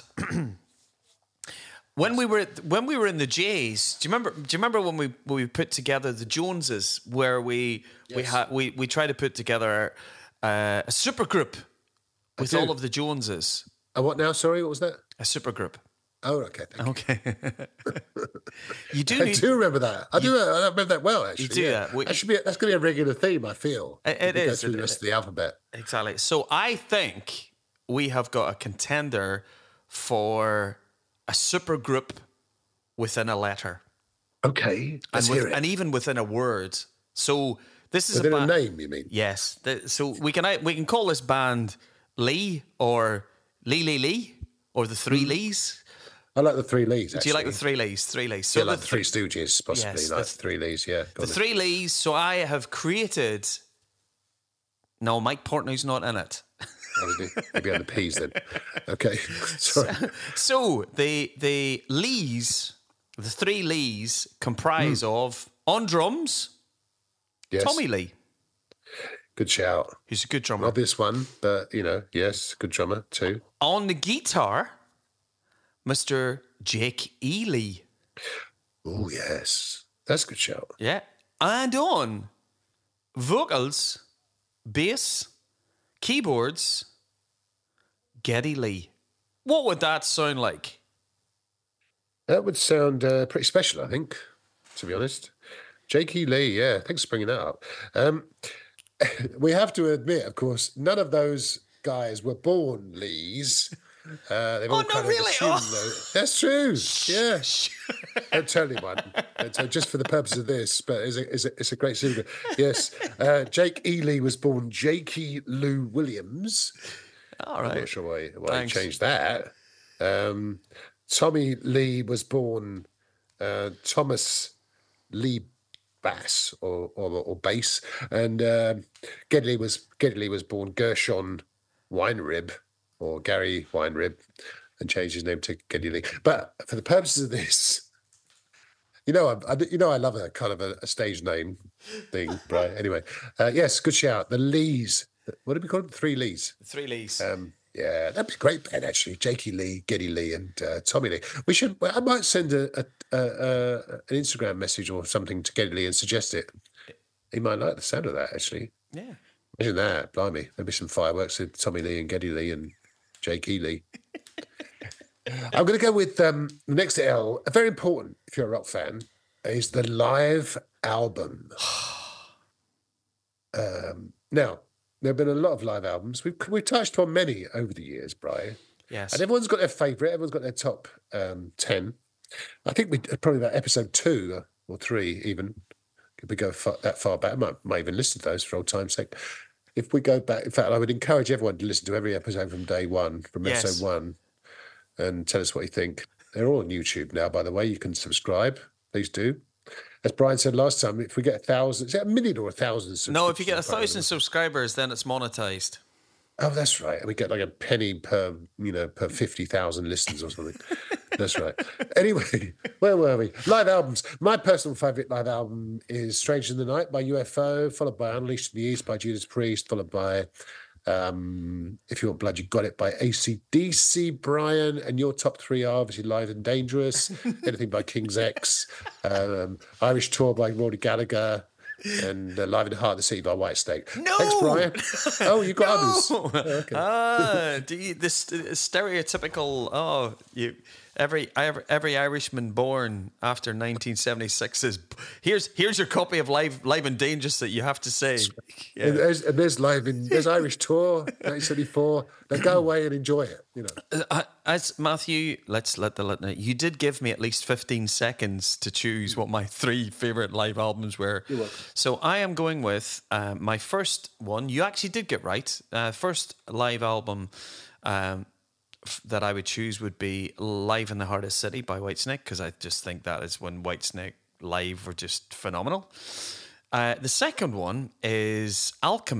when we were when we were in the Jays, do you remember? Do you remember when we when we put together the Joneses, where we yes. we had we we tried to put together uh, a supergroup with all of the Joneses? And what now? Sorry, what was that? A supergroup. Oh, okay. Thank okay. You, you do. I need, do remember that. I do. You, I remember that well. Actually, you do yeah. that. We, that should be. That's going to be a regular theme. I feel it, it is. Go through it, the rest it, of the alphabet. Exactly. So I think we have got a contender for a supergroup within a letter. Okay, let's and, with, hear it. And even within a word. So this is within a, ba- ba- a name. You mean? Yes. The, so we can we can call this band Lee or Lee Lee Lee or the Three mm. Lees. I like the Three Lees. Actually. Do you like the Three Lees? Three Lees. So yeah, like the Three Stooges, possibly. Yes, like the, the Three Lees. Yeah. The Three Lees. So I have created. No, Mike Portnoy's not in it. Maybe on the P's then. Okay. Sorry. So, so the the Lees, the Three Lees, comprise mm. of on drums, yes. Tommy Lee. Good shout. He's a good drummer. Not this one, but you know, yes, good drummer too. On the guitar, Mister Jake E. Lee. Oh yes, that's a good shout. Yeah, and on vocals, bass, keyboards, Geddy Lee. What would that sound like? That would sound uh, pretty special, I think, to be honest. Jake E. Lee, yeah, thanks for bringing that up. Um, we have to admit, of course, none of those guys were born Lees. Uh, they've oh, all no, kind of really? assumed, Oh. That's true. Yeah. Don't tell anyone. So just for the purpose of this, but it's a, it's a, it's a great secret. Yes. Uh, Jake E. Lee was born Jakey Lou Williams. All right. I'm not sure why, why he changed that. Um, Tommy Lee was born uh, Thomas Lee Bass or or, or Bass, and um, Geddy Lee was Geddy Lee was born Gershon Weinrib or Gary Weinrib, and changed his name to Geddy Lee. But for the purposes of this, you know, I, I you know I love a kind of a, a stage name thing, right? Anyway, uh, yes, good shout. The Lees. What did we call them? Three Lees. Three Lees. Um, yeah, that'd be a great band actually. Jakey Lee, Geddy Lee, and uh, Tommy Lee. We should. I might send a, a, a, a an Instagram message or something to Geddy Lee and suggest it. He might like the sound of that actually. Yeah. Imagine that, blimey. There'd be some fireworks with Tommy Lee and Geddy Lee and Jakey Lee. I'm going to go with um, the next L. Very important if you're a rock fan is the live album. um, now. There have been a lot of live albums. We've, we've touched on many over the years, Brian. Yes. And everyone's got their favourite. Everyone's got their top um, ten. I think we probably about episode two or three even. If we go far, that far back, I might, might even listen to those for old time's sake. If we go back, in fact, I would encourage everyone to listen to every episode from day one, from yes. episode one, and tell us what you think. They're all on YouTube now, by the way. You can subscribe. Please do. As Brian said last time, if we get a thousand, is it a million or a thousand? No, if you get a thousand subscribers, then it's monetized. Oh, that's right. We get like a penny per, you know, per fifty thousand listens or something. That's right. Anyway, where were we? Live albums. My personal favourite live album is Strange in the Night by U F O, followed by Unleashed in the East by Judas Priest, followed by um, If You Want Blood, You Got It by A C D C, Brian. And your top three are obviously Live and Dangerous, anything by King's X, um, Irish Tour by Rory Gallagher, and uh, Live in the Heart of the City by Whitesnake. No! Thanks, Brian. Oh, you got no! others. Oh, okay. Ah, do you, this stereotypical, oh, you... Every, every every Irishman born after nineteen seventy-six is here's here's your copy of Live Live and Dangerous that you have to say. Yeah. And there's, and there's live in there's Irish Tour nineteen seventy-four. Now go away and enjoy it. You know. Uh, as Matthew, let's let the listener. You did give me at least fifteen seconds to choose what my three favorite live albums were. You're welcome. So I am going with uh, my first one. You actually did get right. Uh, first live album. Um, that I would choose would be Live in the Heart of the City by Whitesnake, because I just think that is when Whitesnake live were just phenomenal. Uh, the second one is Alchemy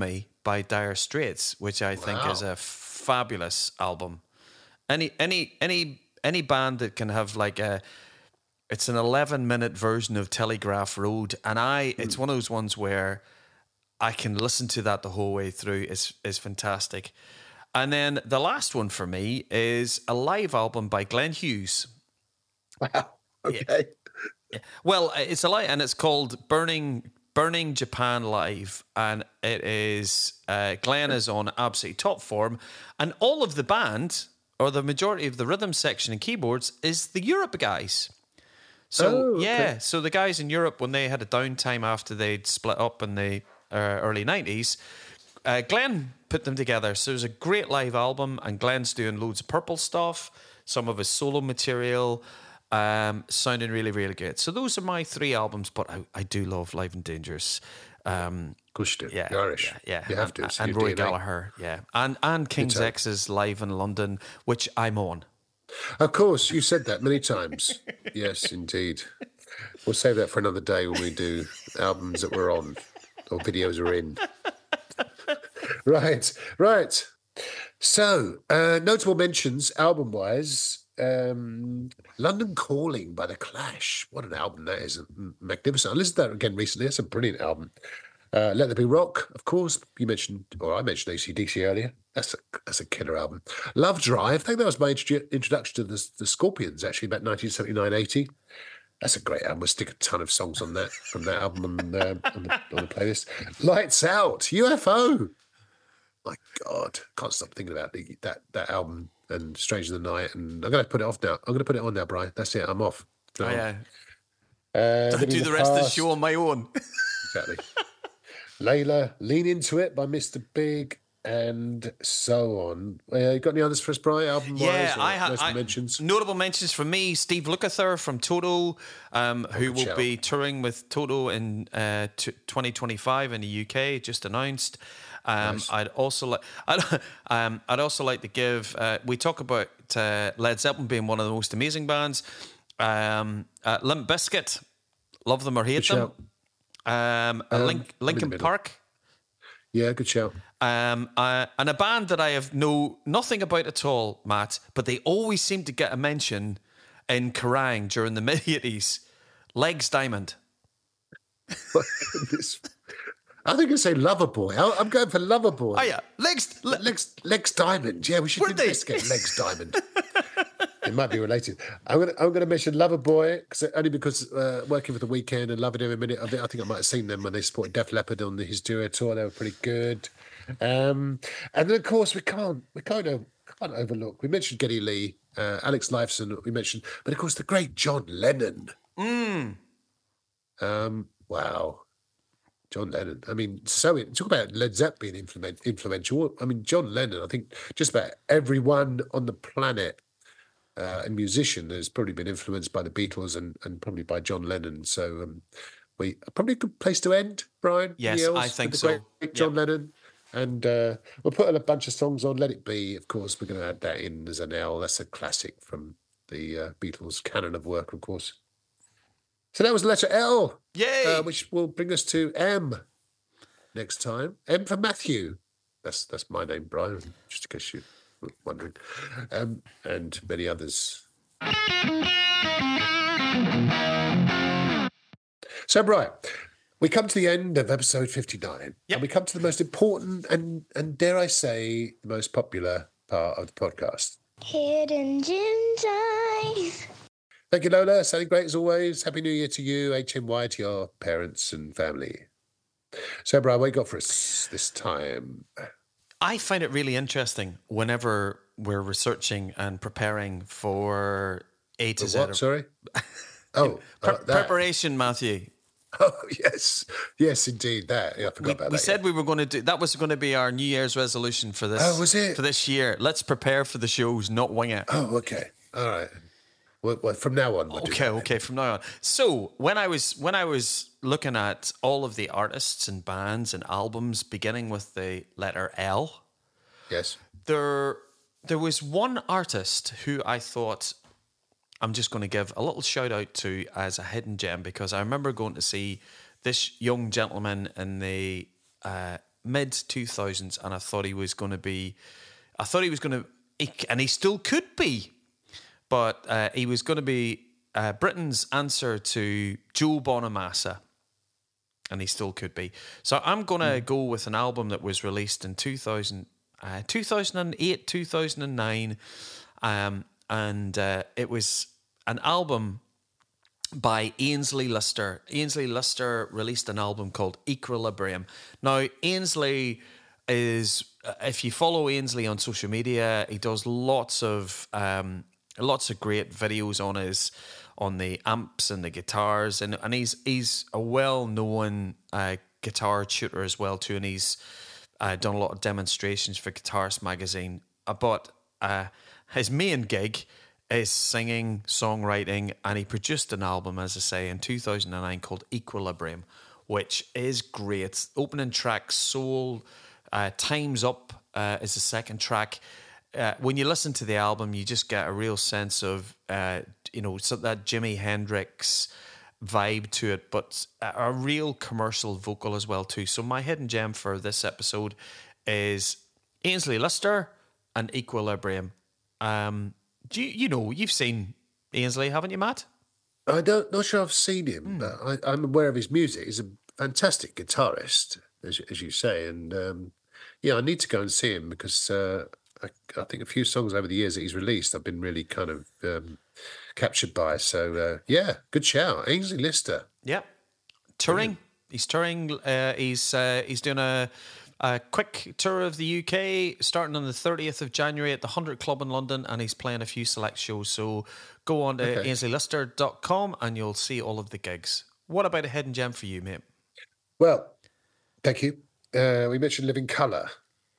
by Dire Straits, which I think Wow. is a fabulous album. Any any any any band that can have like a it's an eleven minute version of Telegraph Road, and I it's Mm. one of those ones where I can listen to that the whole way through. Is is fantastic. And then the last one for me is a live album by Glenn Hughes. Wow. Okay. Well, it's a live, and it's called Burning Burning Japan Live, and it is uh, Glenn is on absolutely top form, and all of the band, or the majority of the rhythm section and keyboards, is the Europe guys. So Oh, okay. yeah, so the guys in Europe, when they had a downtime after they'd split up in the uh, early nineties, uh, Glenn put them together. So it was a great live album, and Glenn's doing loads of Purple stuff, some of his solo material, um, sounding really, really good. So those are my three albums, but I, I do love Live and Dangerous. Um, Of course you do. yeah, You're Irish. yeah, yeah. You have and, to. It's and your Rory D N A. Gallagher, yeah, and and King's too. X's live in London, which I'm on. Of course, you said that many times. Yes, indeed. We'll save that for another day when we do albums that we're on or videos are in. Right, right. So, uh, notable mentions album-wise. Um, London Calling by The Clash. What an album that is. Magnificent. I listened to that again recently. That's a brilliant album. Uh, Let There Be Rock, of course. You mentioned, or I mentioned A C D C earlier. That's a that's a killer album. Love Drive. I think that was my introdu- introduction to the, the Scorpions, actually, about nineteen seventy-nine eighty. That's a great album. We'll stick a ton of songs on that from that album on, uh, on, the, on the playlist. Lights Out, U F O. My God, can't stop thinking about the, that that album and Stranger Than the Night. And I'm going to put it off now. I'm going to put it on now, Brian. That's it. I'm off. Oh, No. yeah, Uh, I Living do in the rest of the Past. show on my own. Exactly. Layla, Lean Into It by Mister Big, and so on. Uh, you got any others for us, Brian? Album wise? Yeah, I have have mentions. notable mentions from me. Steve Lukather from Toto, um, who good will shout. be touring with Toto in uh, t- twenty twenty-five in the U K, just announced. Um, Nice. I'd also like, I'd, um, I'd also like to give. Uh, we talk about uh, Led Zeppelin being one of the most amazing bands. Um, uh, Limp Bizkit, love them or hate Good them. Um, uh, Um, Link, I'm in the Linkin middle. Park. Yeah, good shout. Um, uh, and a band that I have know nothing about at all, Matt, but they always seem to get a mention in Kerrang during the mid eighties. Legs Diamond. This- I think I say Loverboy. I- I'm going for Loverboy. Oh yeah, Legs. Le- Legs, Legs Diamond. Yeah, we should Were they? investigate Legs Diamond. It might be related. I'm going to I'm going to mention Loverboy because only because uh, working for the Weekend and loving every minute of it. I think I might have seen them when they supported Def Leppard on the Hysteria tour. They were pretty good. Um, and then of course we can't we can't, o- can't overlook. We mentioned Geddy Lee, uh, Alex Lifeson. We mentioned, but of course the great John Lennon. Um, wow. John Lennon. I mean, so talk about Led Zeppelin being influent, influential. I mean, John Lennon. I think just about everyone on the planet, uh, a musician, has probably been influenced by the Beatles and, and probably by John Lennon. So, um, we probably a good place to end, Brian. Yes, Any else I with think the so. Great, great John Yep. Lennon, and uh, we'll put a bunch of songs on. Let It Be, of course. We're going to add that in as an L. That's a classic from the uh, Beatles canon of work, of course. So that was letter L. Yay! Uh, which will bring us to M next time. M for Matthew. That's that's my name, Brian, just in case you were wondering. Um, and many others. So, Brian, we come to the end of episode fifty-nine. Yep. And we come to the most important and, and dare I say, the most popular part of the podcast. Hidden Gems Eyes. Thank you, Lola. Sounding great as always. Happy New Year to you, H M Y, to your parents and family. So, Brian, what you got for us this time? I find it really interesting whenever we're researching and preparing for A to Z. What? Sorry? Oh, Pre- uh, that. preparation, Matthew. Oh, yes. Yes, indeed. That. Yeah, I forgot We, about we that. said yeah. we were going to do that. Was going to be our New Year's resolution for this. Oh, was it? for this year? Let's prepare for the shows, not wing it. Oh, okay. All right. Well, well from now on, we'll do Okay, that. okay. From now on. So when I was when I was looking at all of the artists and bands and albums beginning with the letter L, Yes. there there was one artist who I thought I'm just going to give a little shout out to as a hidden gem, because I remember going to see this young gentleman in the uh, mid two thousands, and I thought he was going to be, I thought he was going to, and he still could be, but uh, he was going to be uh, Britain's answer to Joe Bonamassa, and he still could be. So I'm going to mm. go with an album that was released in two thousand, uh, two thousand eight, two thousand nine, um, and uh, it was an album by Ainsley Lister. Ainsley Lister released an album called Equilibrium. Now, Ainsley is, if you follow Ainsley on social media, he does lots of um, lots of great videos on his on the amps and the guitars, and and he's he's a well-known uh, guitar tutor as well too, and he's uh, done a lot of demonstrations for Guitarist magazine. Uh, but uh, his main gig is singing, songwriting, and he produced an album, as I say, in two thousand nine called Equilibrium, which is great. Opening track, Soul, uh, Time's Up uh, is the second track. Uh, when you listen to the album, you just get a real sense of, uh, you know, so that Jimi Hendrix vibe to it, but a, a real commercial vocal as well too. So my hidden gem for this episode is Ainsley Lister and Equilibrium. Um... Do you, you know, you've seen Ainsley, haven't you, Matt? I don't, not sure I've seen him, Mm. but I, I'm aware of his music. He's a fantastic guitarist, as, as you say. And um, yeah, I need to go and see him because uh, I, I think a few songs over the years that he's released I've been really kind of um, captured by. So uh, yeah, good shout. Ainsley Lister. Yeah. Touring. Mm. He's touring. Uh, he's, uh, he's doing a... A quick tour of the U K starting on the thirtieth of January at the Hundred Club in London, and he's playing a few select shows. So go on to okay. ainsley lister dot com and you'll see all of the gigs. What about a hidden gem for you, mate? Well, thank you. Uh, we mentioned Living Colour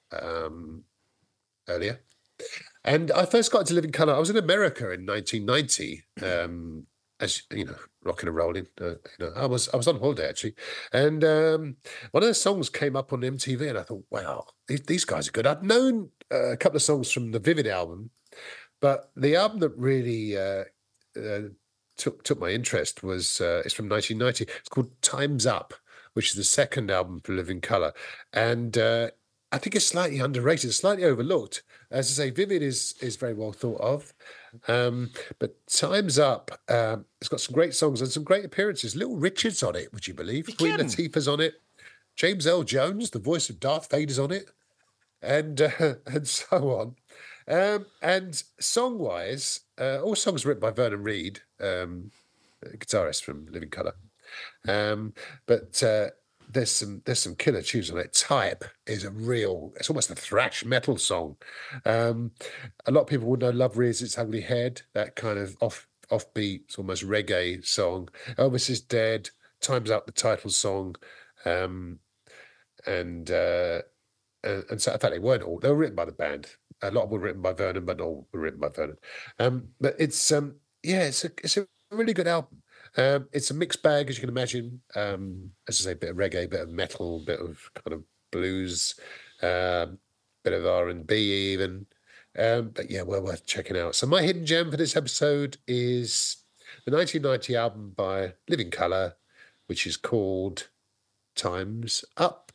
um, earlier. And I first got into Living Colour. I was in America in nineteen ninety. Um, as you know, rocking and rolling. Uh, you know, I was I was on holiday actually, and um, one of the songs came up on M T V, and I thought, wow, these, these guys are good. I'd known uh, a couple of songs from the Vivid album, but the album that really uh, uh, took took my interest was uh, it's from nineteen ninety. It's called Time's Up, which is the second album for Living Colour, and uh, I think it's slightly underrated, slightly overlooked. As I say, Vivid is is very well thought of. Um, but Time's Up, um, it's got some great songs and some great appearances. Little Richard's on it, would you believe? You Queen kidding? Latifah's on it. James Earl Jones, the voice of Darth Vader's on it. And uh, and so on. Um, and song-wise, uh, all songs written by Vernon Reid, um, guitarist from Living Colour. Um, but... Uh, There's some there's some killer tunes on it. Type is a real, it's almost a thrash metal song. Um, a lot of people would know Love Rears Its Ugly Head, that kind of off offbeat, it's almost reggae song. Elvis Is Dead, Time's Up, the title song. Um, and, uh, and and so in fact they weren't all, they were written by the band. A lot were written by Vernon, but not all were written by Vernon. Um, but it's um yeah, it's a it's a really good album. Um, it's a mixed bag, as you can imagine. Um, as I say, a bit of reggae, a bit of metal, a bit of kind of blues, a um, bit of R and B even. Um, but yeah, well worth checking out. So my hidden gem for this episode is the nineteen ninety album by Living Colour, which is called Time's Up.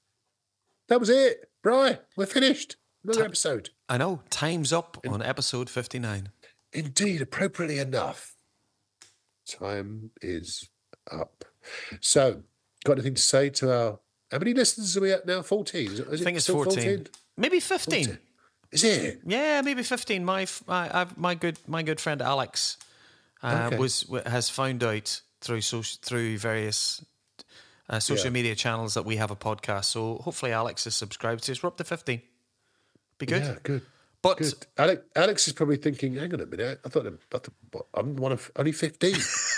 That was it. Bri, we're finished. Another T- episode. I know. Time's up In- on episode fifty-nine. Indeed, appropriately enough. Time is up. So, got anything to say to our... How many listeners are we at now? fourteen? Is it, is I think it it's still fourteen. fourteen? Maybe fifteen. fourteen. Is it? Yeah, maybe fifteen. My my, I've, my good my good friend Alex uh, Okay. was has found out through social, through various uh, social Yeah. media channels that we have a podcast. So hopefully Alex is subscribed to us. We're up to fifteen. Be good. Yeah, good. But Good. Alex, Alex is probably thinking, hang on a minute, I thought, I thought what, I'm one of only fifteen.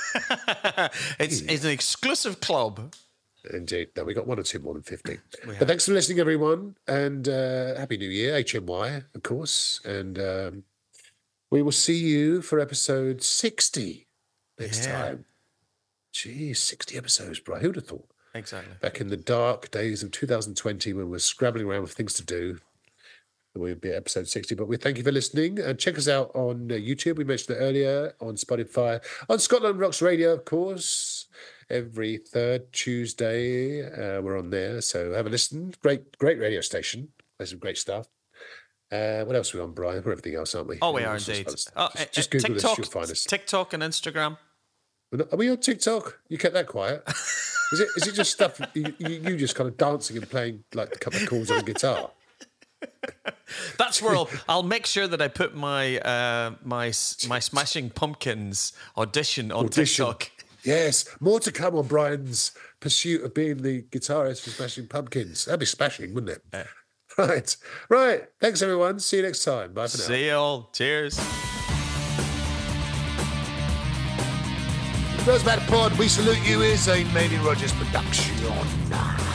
it's it's an exclusive club. Indeed. No, we got one or two more than fifteen. We But have. thanks for listening, everyone. And uh, Happy New Year, H M Y, of course. And um, we will see you for episode sixty next Yeah. time. Geez, sixty episodes, bro. Who'd have thought? Exactly. Back in the dark days of two thousand twenty when we were scrabbling around with things to do, we'll be at episode sixty. But we thank you for listening. And check us out on uh, YouTube. We mentioned it earlier, on Spotify, on Scotland Rocks Radio, of course. Every third Tuesday, uh, we're on there. So have a listen. Great, great radio station. There's some great stuff. Uh, what else are we on, Brian? We're everything else, aren't we? Oh, we are indeed. Just, Oh, just, uh, just Google TikTok, us, you'll find us. TikTok and Instagram. Are we on TikTok? You kept that quiet. Is it? Is it just stuff you, you, you just kind of dancing and playing like a couple of chords on a guitar? That's where I'll, I'll make sure that I put my uh, my my Smashing Pumpkins audition on Audition. TikTok. Yes, more to come on Brian's pursuit of being the guitarist for Smashing Pumpkins. That'd be smashing, wouldn't it? Yeah. Right, right. Thanks everyone. See you next time. Bye for now. See you all. Cheers. Rosebud Pod, we salute you, is a Made in Rogers production.